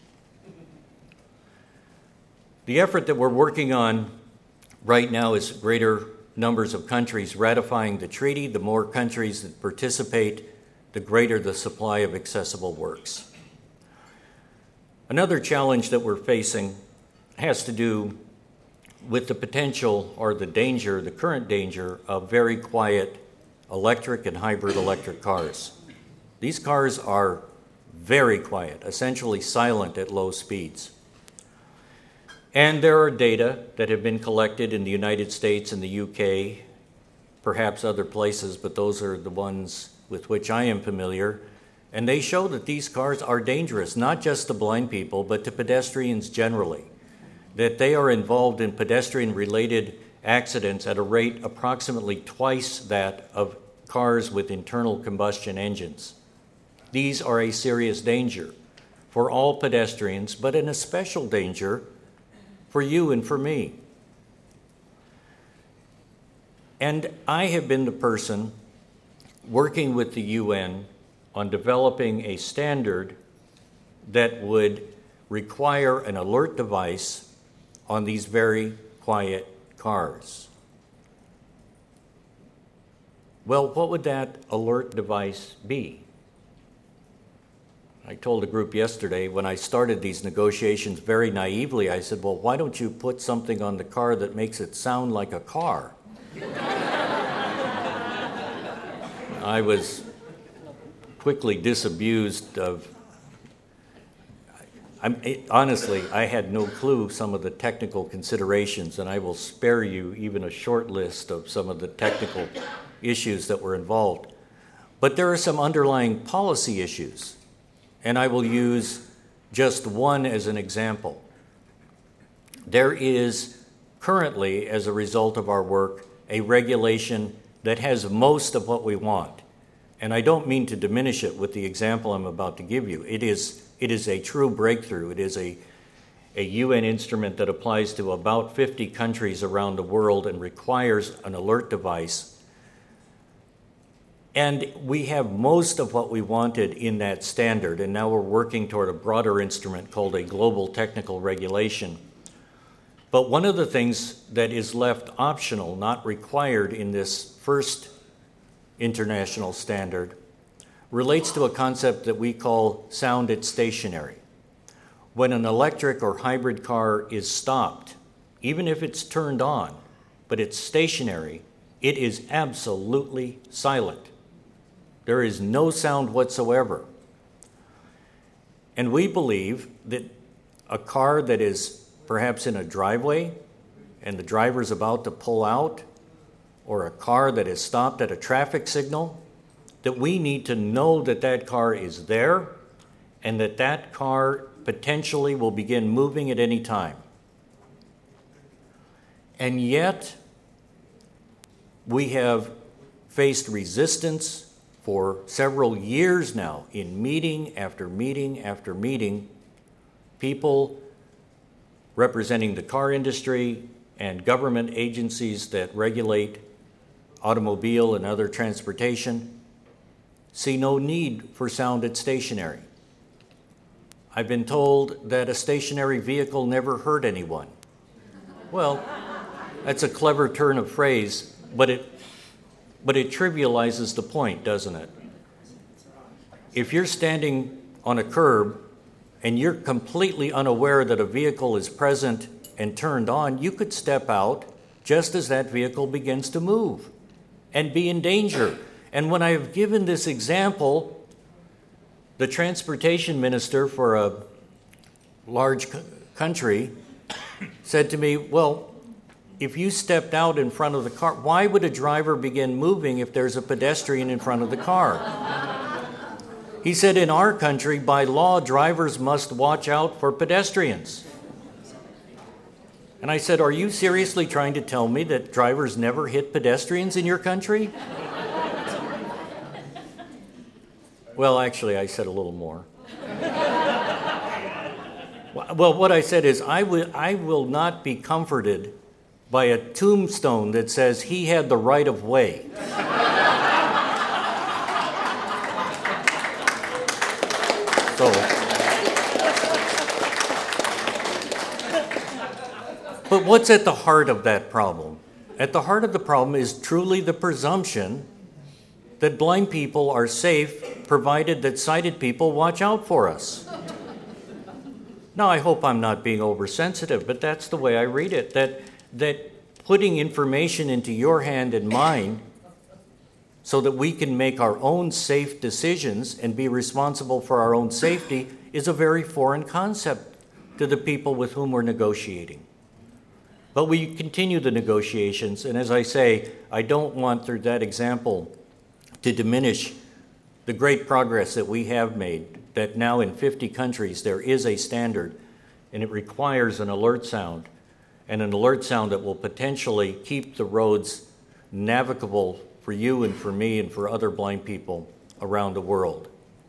The effort that we're working on right now is greater numbers of countries ratifying the treaty. The more countries that participate, the greater the supply of accessible works. Another challenge that we're facing has to do with the potential or the danger, the current danger of very quiet electric and hybrid electric cars. These cars are very quiet, essentially silent at low speeds. And there are data that have been collected in the United States and the U K, perhaps other places, but those are the ones with which I am familiar. And they show that these cars are dangerous, not just to blind people, but to pedestrians generally. That they are involved in pedestrian-related accidents at a rate approximately twice that of cars with internal combustion engines. These are a serious danger for all pedestrians, but an especial danger for you and for me. And I have been the person working with the U N on developing a standard that would require an alert device on these very quiet cars. Well, what would that alert device be? I told a group yesterday when I started these negotiations very naively, I said, well, why don't you put something on the car that makes it sound like a car? I was quickly disabused of I'm, it, honestly, I had no clue some of the technical considerations, and I will spare you even a short list of some of the technical issues that were involved. But there are some underlying policy issues, and I will use just one as an example. There is currently, as a result of our work, a regulation that has most of what we want. And I don't mean to diminish it with the example I'm about to give you. It is It is a true breakthrough. It is a, a U N instrument that applies to about fifty countries around the world and requires an alert device. And we have most of what we wanted in that standard, and now we're working toward a broader instrument called a global technical regulation. But one of the things that is left optional, not required in this first international standard, relates to a concept that we call sound at stationary. When an electric or hybrid car is stopped, even if it's turned on, but it's stationary, it is absolutely silent. There is no sound whatsoever. And we believe that a car that is perhaps in a driveway and the driver's about to pull out, or a car that is stopped at a traffic signal, that we need to know that that car is there and that that car potentially will begin moving at any time. And yet, we have faced resistance for several years now in meeting after meeting after meeting. People representing the car industry and government agencies that regulate automobile and other transportation see no need for sounded stationary. I've been told that a stationary vehicle never hurt anyone. Well, that's a clever turn of phrase, but it but it trivializes the point, doesn't it? If you're standing on a curb and you're completely unaware that a vehicle is present and turned on, you could step out just as that vehicle begins to move and be in danger. And when I have given this example, the transportation minister for a large co- country said to me, well, if you stepped out in front of the car, why would a driver begin moving if there's a pedestrian in front of the car? He said, in our country, by law, drivers must watch out for pedestrians. And I said, are you seriously trying to tell me that drivers never hit pedestrians in your country? Well, actually, I said a little more. Well, what I said is, I will, I will not be comforted by a tombstone that says he had the right of way. So, but what's at the heart of that problem? At the heart of the problem is truly the presumption that blind people are safe, provided that sighted people watch out for us. Now, I hope I'm not being oversensitive, but that's the way I read it, that, that putting information into your hand and mine so that we can make our own safe decisions and be responsible for our own safety is a very foreign concept to the people with whom we're negotiating. But we continue the negotiations, and as I say, I don't want through that example to diminish the great progress that we have made, that now in fifty countries there is a standard, and it requires an alert sound, and an alert sound that will potentially keep the roads navigable for you and for me and for other blind people around the world.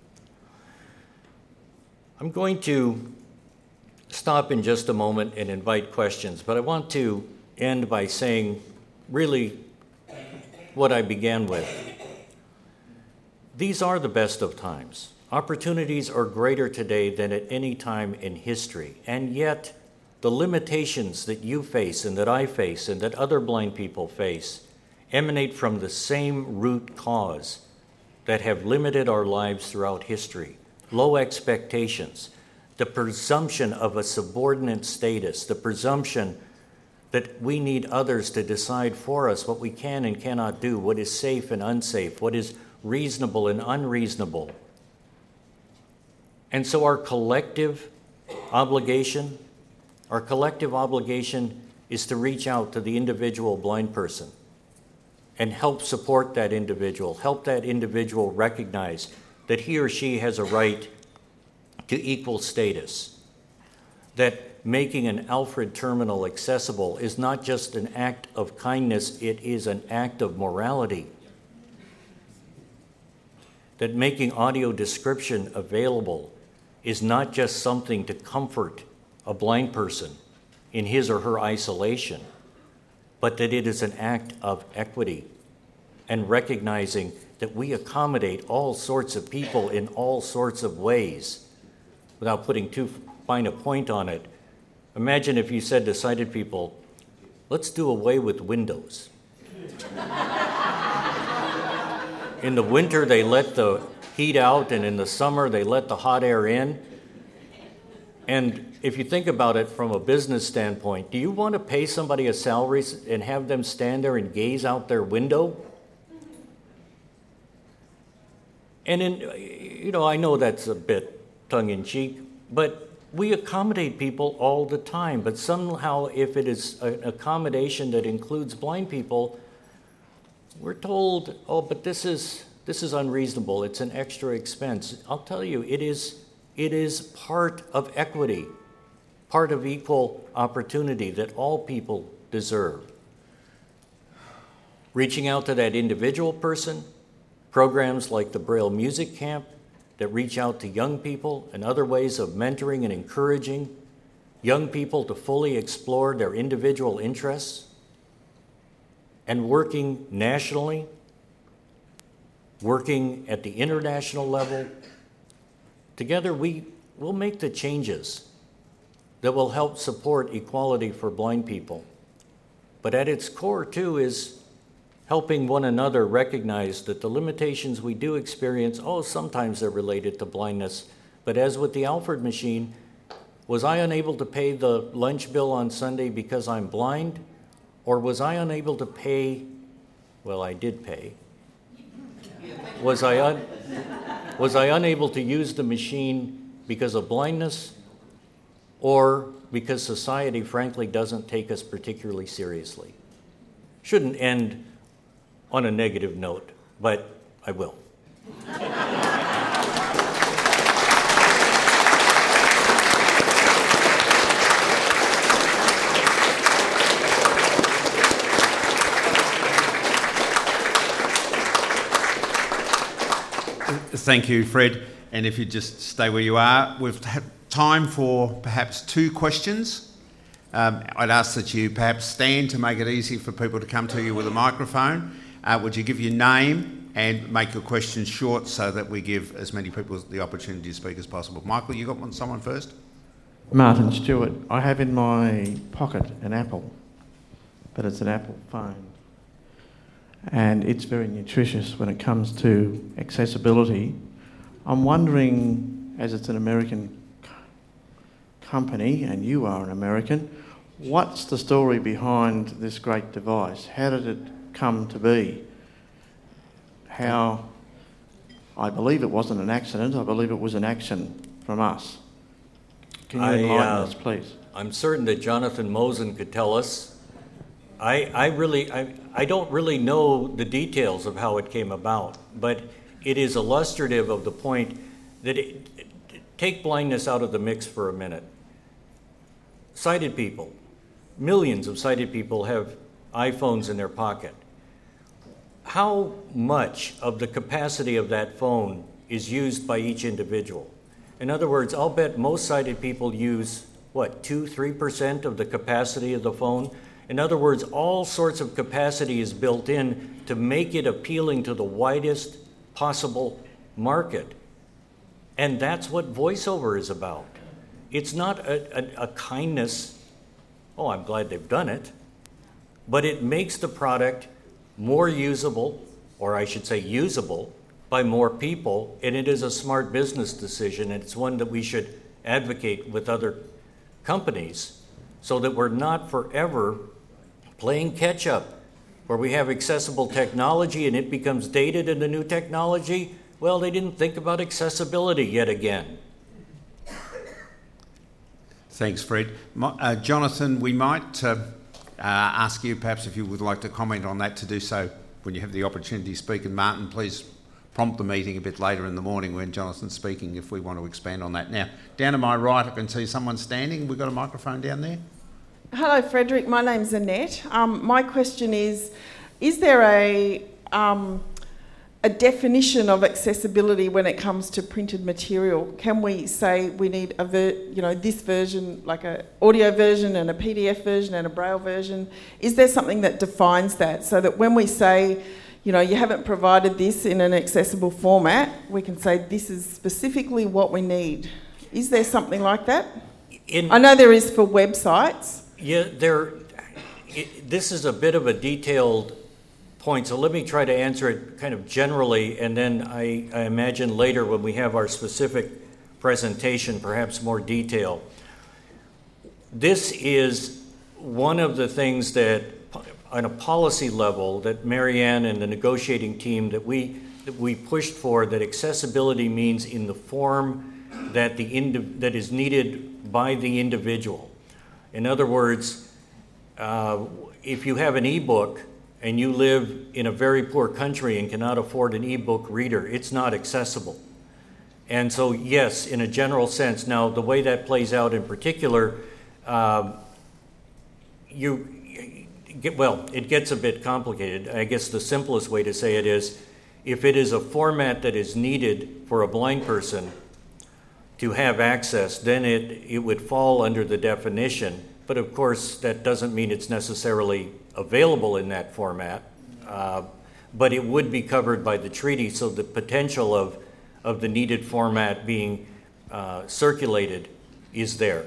I'm going to stop in just a moment and invite questions, but I want to end by saying really what I began with. These are the best of times. Opportunities are greater today than at any time in history, and yet the limitations that you face and that I face and that other blind people face emanate from the same root cause that have limited our lives throughout history. Low expectations, the presumption of a subordinate status, the presumption that we need others to decide for us what we can and cannot do, what is safe and unsafe, what is reasonable and unreasonable. And so our collective obligation, our collective obligation is to reach out to the individual blind person and help support that individual, help that individual recognize that he or she has a right to equal status, that making an Alfred terminal accessible is not just an act of kindness, it is an act of morality, that making audio description available is not just something to comfort a blind person in his or her isolation, but that it is an act of equity and recognizing that we accommodate all sorts of people in all sorts of ways without putting too fine a point on it. Imagine if you said to sighted people, let's do away with windows. In the winter, they let the heat out, and in the summer, they let the hot air in. And if you think about it from a business standpoint, do you want to pay somebody a salary and have them stand there and gaze out their window? And in, you know, I know that's a bit tongue-in-cheek, but we accommodate people all the time. But somehow, if it is an accommodation that includes blind people, we're told, oh, but this is this is unreasonable. It's an extra expense. I'll tell you, it is it is part of equity, part of equal opportunity that all people deserve. Reaching out to that individual person, programs like the Braille Music Camp that reach out to young people, and other ways of mentoring and encouraging young people to fully explore their individual interests, and working nationally, working at the international level. Together we will make the changes that will help support equality for blind people. But at its core, too, is helping one another recognize that the limitations we do experience, oh, sometimes they're related to blindness. But as with the Alfred machine, was I unable to pay the lunch bill on Sunday because I'm blind? Or was I unable to pay, well, I did pay. Was I, un, was I unable to use the machine because of blindness? Or because society, frankly, doesn't take us particularly seriously? Shouldn't end on a negative note, but I will. Thank you, Fred. And if you just stay where you are, we've had time for perhaps two questions. Um, I'd ask that you perhaps stand to make it easy for people to come to you with a microphone. Uh, would you give your name and make your questions short so that we give as many people the opportunity to speak as possible? Michael, you got one, someone first? Martin Stewart. I have in my pocket an Apple, but it's an Apple phone. And it's very nutritious when it comes to accessibility. I'm wondering, as it's an American c- company and you are an American, what's the story behind this great device? How did it come to be? How, I believe it wasn't an accident, I believe it was an action from us. Can you I, enlighten uh, us, please? I'm certain that Jonathan Mosen could tell us. I, I really, I, I don't really know the details of how it came about, but it is illustrative of the point that it, take blindness out of the mix for a minute. Sighted people, millions of sighted people have iPhones in their pocket. How much of the capacity of that phone is used by each individual? In other words, I'll bet most sighted people use, what, two, three percent of the capacity of the phone? In other words, all sorts of capacity is built in to make it appealing to the widest possible market. And that's what voiceover is about. It's not a, a, a kindness, oh, I'm glad they've done it, but it makes the product more usable, or I should say usable, by more people, and it is a smart business decision, and it's one that we should advocate with other companies so that we're not forever playing catch up, where we have accessible technology and it becomes dated in the new technology. Well, they didn't think about accessibility yet again. Thanks, Fred. Uh, Jonathan, we might uh, uh, ask you perhaps if you would like to comment on that, to do so when you have the opportunity to speak. And Martin, please prompt the meeting a bit later in the morning when Jonathan's speaking if we want to expand on that. Now, down to my right, I can see someone standing. We've got a microphone down there. Hello, Frederick. My name's Annette. Um, my question is, is there a um, a definition of accessibility when it comes to printed material? Can we say we need a ver- you know this version, like a audio version and a P D F version and a Braille version? Is there something that defines that, so that when we say, you know, you haven't provided this in an accessible format, we can say this is specifically what we need? Is there something like that? In, I know there is for websites. Yeah, there. It, this is a bit of a detailed point, so let me try to answer it kind of generally, and then I, I imagine later when we have our specific presentation, perhaps more detail. This is one of the things that, on a policy level, that Marianne and the negotiating team that we that we pushed for, that accessibility means in the form that the indi- that is needed by the individual. In other words, uh, if you have an ebook and you live in a very poor country and cannot afford an e-book reader, it's not accessible. And so, yes, in a general sense. Now, the way that plays out in particular, uh, you get, well, it gets a bit complicated. I guess the simplest way to say it is, if it is a format that is needed for a blind person to have access, then it, it would fall under the definition. But of course, that doesn't mean it's necessarily available in that format. Uh, but it would be covered by the treaty, so the potential of, of the needed format being uh, circulated is there.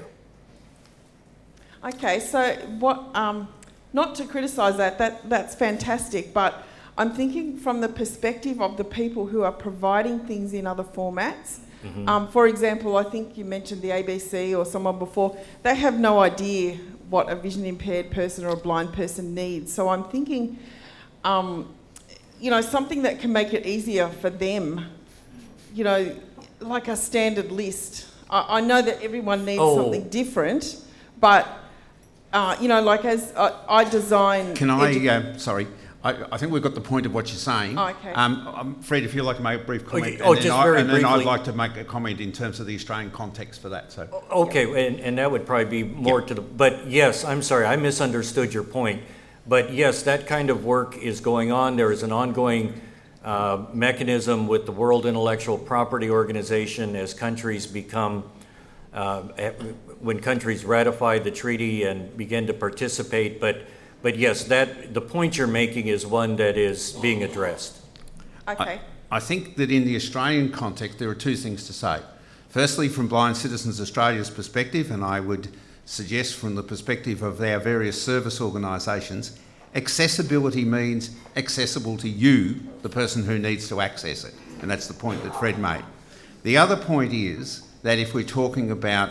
Okay, so what? Um, not to criticise that, that, that's fantastic, but I'm thinking from the perspective of the people who are providing things in other formats. Mm-hmm. Um, for example, I think you mentioned the A B C or someone before. They have no idea what a vision impaired person or a blind person needs. So I'm thinking, um, you know, something that can make it easier for them, you know, like a standard list. I, I know that everyone needs oh. something different, but, uh, you know, like as I, I design... Can I, edu- uh, sorry... I, I think we've got the point of what you're saying. Oh, okay. Um, um, Fred, if you'd like to make a brief comment, oh, and, just then, very I, and then briefly. I'd like to make a comment in terms of the Australian context for that. So, okay, and, and that would probably be more yep. to the. But yes, I'm sorry, I misunderstood your point. But yes, that kind of work is going on. There is an ongoing uh, mechanism with the World Intellectual Property Organization as countries become. Uh, when countries ratify the treaty and begin to participate, but. But yes, that the point you're making is one that is being addressed. Okay. I, I think that in the Australian context, there are two things to say. Firstly, from Blind Citizens Australia's perspective, and I would suggest from the perspective of our various service organisations, accessibility means accessible to you, the person who needs to access it. And that's the point that Fred made. The other point is that if we're talking about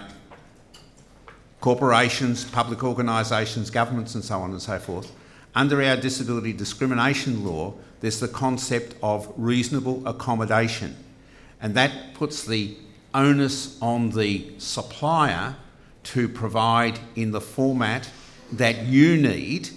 corporations, public organisations, governments and so on and so forth, under our disability discrimination law, there's the concept of reasonable accommodation. And that puts the onus on the supplier to provide in the format that you need,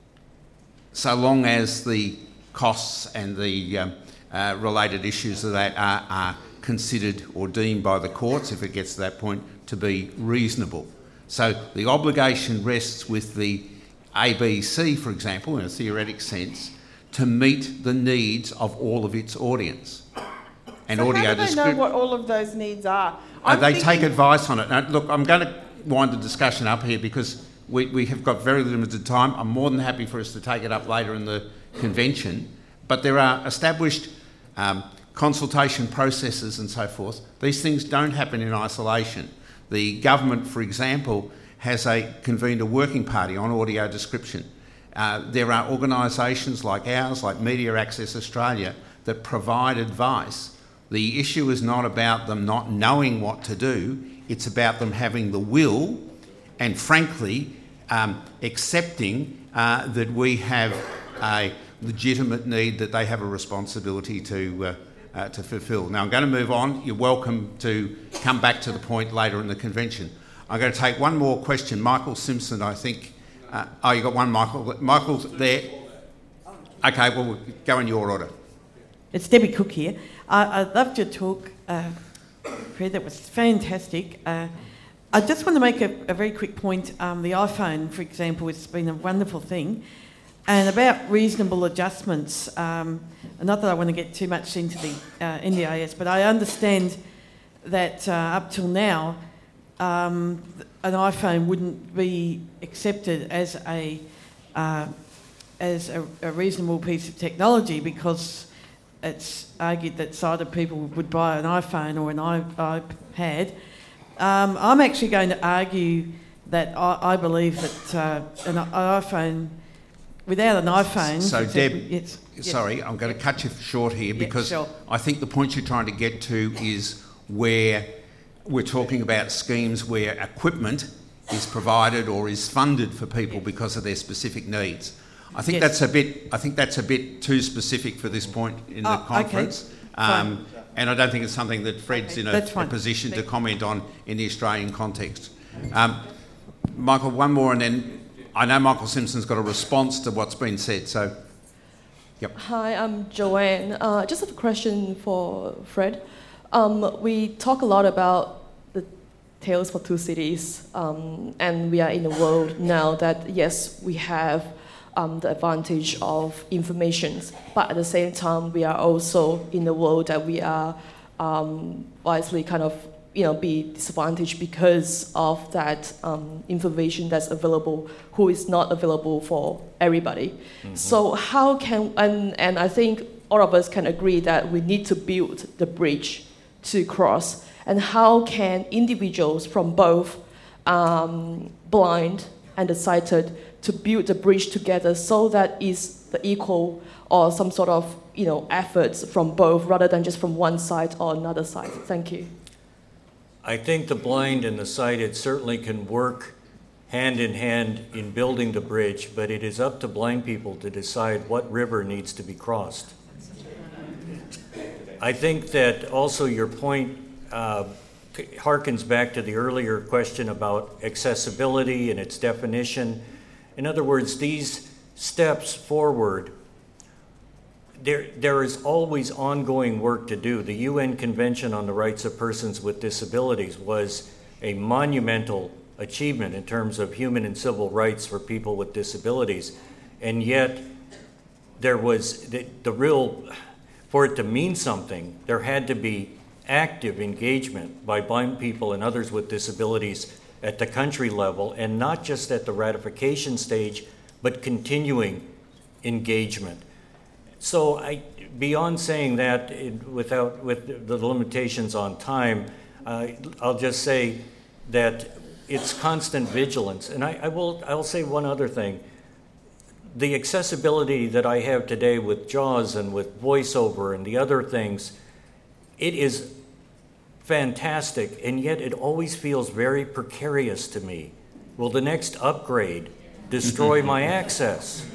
so long as the costs and the um, uh, related issues of that are, are considered or deemed by the courts, if it gets to that point, to be reasonable. So the obligation rests with the A B C, for example, in a theoretic sense, to meet the needs of all of its audience. And so audio how do they descript- know what all of those needs are? Uh, they thinking- take advice on it. Now, look, I'm going to wind the discussion up here because we, we have got very limited time. I'm more than happy for us to take it up later in the convention. But there are established um, consultation processes and so forth. These things don't happen in isolation. The government, for example, has a convened a working party on audio description. Uh, there are organisations like ours, like Media Access Australia, that provide advice. The issue is not about them not knowing what to do, it's about them having the will and, frankly, um, accepting uh, that we have a legitimate need that they have a responsibility to uh, Uh, to fulfil. Now I'm going to move on. You're welcome to come back to the point later in the convention. I'm going to take one more question. Michael Simpson, I think. Uh, oh, you got one, Michael. Michael's there. Okay, well, we'll go in your order. It's Debbie Cook here. I, I loved your talk, uh, Fred. That was fantastic. Uh, I just want to make a, a very quick point. Um, the iPhone, for example, has been a wonderful thing. And about reasonable adjustments, um, not that I want to get too much into the uh, N D I S, but I understand that uh, up till now, um, an iPhone wouldn't be accepted as a uh, as a, a reasonable piece of technology because it's argued that sighted people would buy an iPhone or an iPad. Um, I'm actually going to argue that I, I believe that uh, an iPhone... Without an iPhone... So, Deb, yes, sorry, yes. I'm going to cut you short here because yeah, sure. I think the point you're trying to get to is where we're talking about schemes where equipment is provided or is funded for people because of their specific needs. I think yes. that's a bit. I think that's a bit too specific for this point in the oh, conference, okay. um, and I don't think it's something that Fred's okay. in a, a position to comment on in the Australian context. Um, Michael, one more, and then I know Michael Simpson's got a response to what's been said. So, Yep. Hi, I'm Joanne. Uh, just have a question for Fred. Um, we talk a lot about the Tales for Two Cities, um, and we are in a world now that, yes, we have um, the advantage of information, but at the same time, we are also in a world that we are um, wisely kind of, you know, be disadvantaged because of that um, information that's available, who is not available for everybody. Mm-hmm. So how can, and, and I think all of us can agree that we need to build the bridge to cross, and how can individuals from both um, blind and the sighted to build the bridge together so that is the equal or some sort of, you know, efforts from both rather than just from one side or another side. Thank you. I think the blind and the sighted certainly can work hand in hand in building the bridge, but it is up to blind people to decide what river needs to be crossed. I think that also your point uh, harkens back to the earlier question about accessibility and its definition. In other words, these steps forward, there, there is always ongoing work to do. The U N Convention on the Rights of Persons with Disabilities was a monumental achievement in terms of human and civil rights for people with disabilities. And yet, there was the, the real, for it to mean something, there had to be active engagement by blind people and others with disabilities at the country level, and not just at the ratification stage, but continuing engagement. So I, beyond saying that, it, without with the limitations on time, uh, I'll just say that it's constant vigilance. And I, I will I'll say one other thing. The accessibility that I have today with JAWS and with VoiceOver and the other things, it is fantastic, and yet it always feels very precarious to me. Will the next upgrade destroy my access?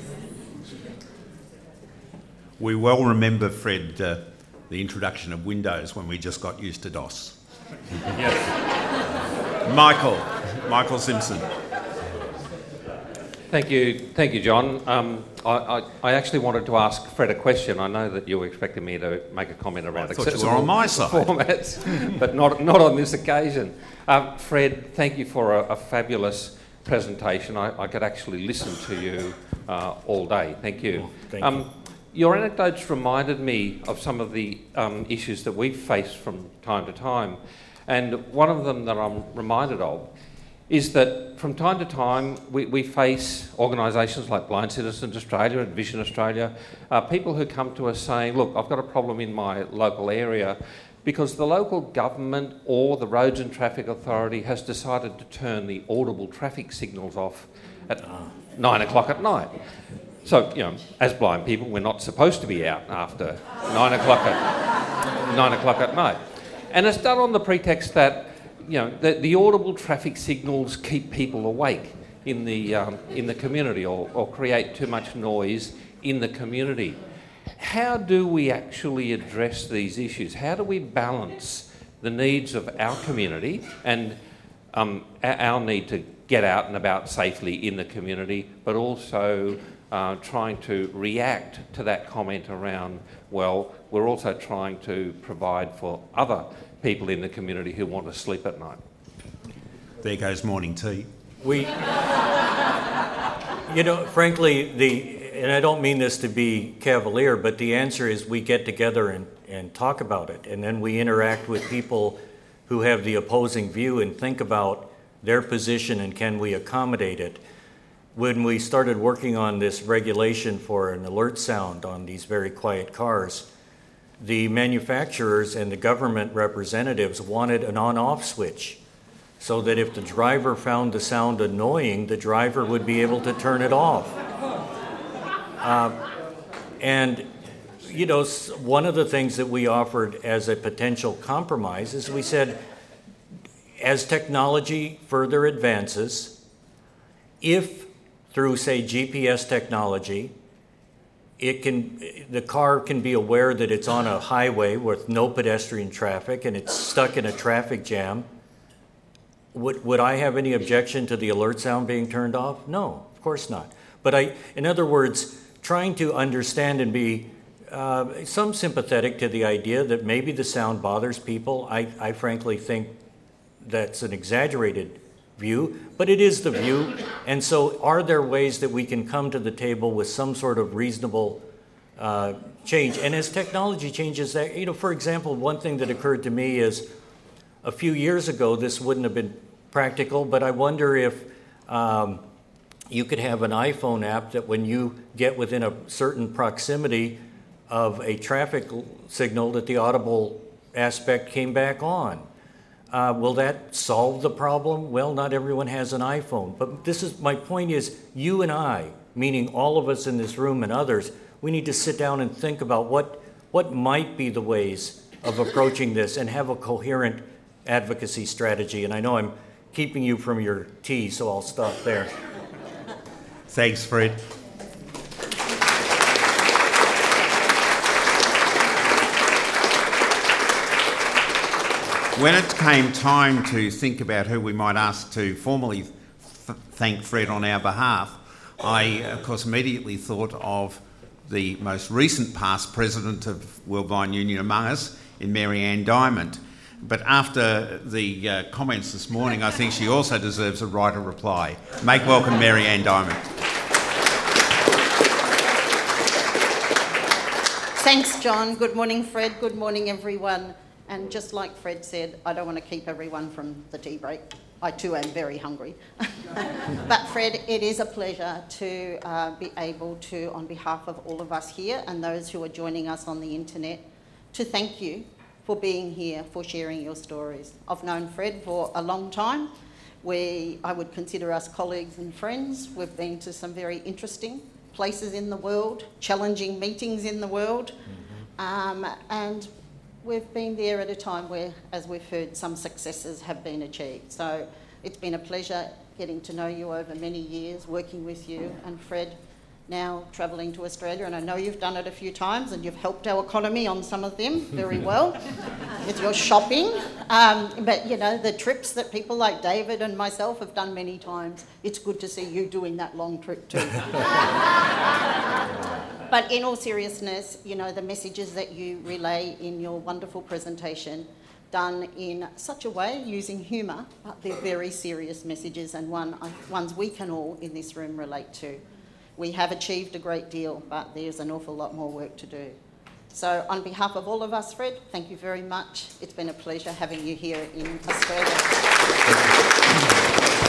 We well remember, Fred, uh, the introduction of Windows when we just got used to DOS. Yes. Michael, Michael Simpson. Thank you, thank you, John. Um, I, I, I actually wanted to ask Fred a question. I know that you were expecting me to make a comment around I thought accessible you were on my side. formats, but not not on this occasion. Um, Fred, thank you for a, a fabulous presentation. I, I could actually listen to you uh, all day. Thank you. Oh, thank um, you. Your anecdotes reminded me of some of the um, issues that we face from time to time, and one of them that I'm reminded of is that from time to time we, we face organisations like Blind Citizens Australia and Vision Australia, uh, people who come to us saying, look, I've got a problem in my local area because the local government or the Roads and Traffic Authority has decided to turn the audible traffic signals off at nine o'clock at night. So, you know, as blind people, we're not supposed to be out after nine o'clock at, nine o'clock at night. And it's done on the pretext that you know, the, the audible traffic signals keep people awake in the um, in the community, or, or create too much noise in the community. How do we actually address these issues? How do we balance the needs of our community and um, our need to get out and about safely in the community, but also uh, trying to react to that comment around, well, we're also trying to provide for other people in the community who want to sleep at night? There goes morning tea. We, you know, frankly, the, and I don't mean this to be cavalier, but the answer is we get together and, and talk about it, and then we interact with people who have the opposing view and think about their position and can we accommodate it. When we started working on this regulation for an alert sound on these very quiet cars, the manufacturers and the government representatives wanted an on-off switch so that if the driver found the sound annoying, the driver would be able to turn it off. Uh, and, you know, one of the things that we offered as a potential compromise is we said, as technology further advances, if through, say, G P S technology, It can, the car can be aware that it's on a highway with no pedestrian traffic and it's stuck in a traffic jam. Would, would I have any objection to the alert sound being turned off? No, of course not. But I, in other words, trying to understand and be uh, some sympathetic to the idea that maybe the sound bothers people. I, I frankly think that's an exaggerated view, but it is the view. And so are there ways that we can come to the table with some sort of reasonable uh, change? And as technology changes, that, you know, for example, one thing that occurred to me is a few years ago, this wouldn't have been practical, but I wonder if um, you could have an iPhone app that when you get within a certain proximity of a traffic signal, that the audible aspect came back on. Uh, will that solve the problem? Well, not everyone has an iPhone. But this is my point is you and I, meaning all of us in this room and others, we need to sit down and think about what, what might be the ways of approaching this and have a coherent advocacy strategy. And I know I'm keeping you from your tea, so I'll stop there. Thanks, Fred. When it came time to think about who we might ask to formally th- thank Fred on our behalf, I, of course, immediately thought of the most recent past president of World Blind Union among us, in Mary Ann Diamond. But after the uh, comments this morning, I think she also deserves a right of reply. Make welcome Mary Ann Diamond. Thanks, John. Good morning, Fred. Good morning, everyone. And just like Fred said, I don't want to keep everyone from the tea break. I too am very hungry. But Fred, it is a pleasure to uh, be able to, on behalf of all of us here and those who are joining us on the internet, to thank you for being here, for sharing your stories. I've known Fred for a long time. We, I would consider us colleagues and friends. We've been to some very interesting places in the world, challenging meetings in the world. Mm-hmm. um, and we've been there at a time where, as we've heard, some successes have been achieved. So it's been a pleasure getting to know you over many years, working with you, and Fred now travelling to Australia, and I know you've done it a few times and you've helped our economy on some of them very well with your shopping. Um, but, you know, the trips that people like David and myself have done many times, it's good to see you doing that long trip too. But in all seriousness, you know, the messages that you relay in your wonderful presentation, done in such a way, using humour, but they're very serious messages and one, ones we can all in this room relate to. We have achieved a great deal, but there's an awful lot more work to do. So on behalf of all of us, Fred, thank you very much. It's been a pleasure having you here in Australia.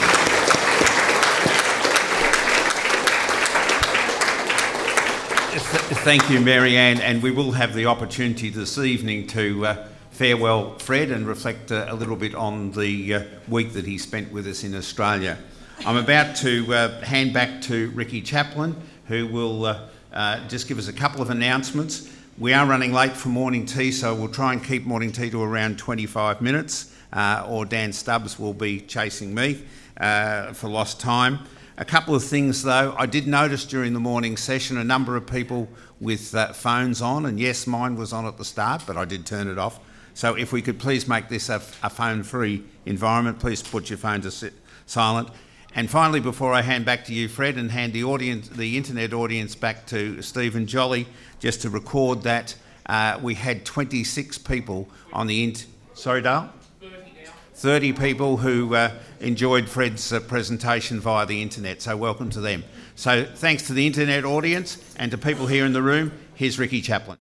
Thank you, Mary Ann, and we will have the opportunity this evening to uh, farewell Fred and reflect uh, a little bit on the uh, week that he spent with us in Australia. I'm about to uh, hand back to Ricky Chaplin, who will uh, uh, just give us a couple of announcements. We are running late for morning tea, so we'll try and keep morning tea to around twenty-five minutes, uh, or Dan Stubbs will be chasing me uh, for lost time. A couple of things though, I did notice during the morning session a number of people with uh, phones on, and yes, mine was on at the start, but I did turn it off. So if we could please make this a, a phone-free environment, please put your phone to sit silent. And finally, before I hand back to you, Fred, and hand the audience, the internet audience back to Stephen Jolly, just to record that uh, we had twenty-six people on the int. Sorry, Dale? thirty people who uh, enjoyed Fred's uh, presentation via the internet, so welcome to them. So thanks to the internet audience and to people here in the room, here's Ricky Chaplin.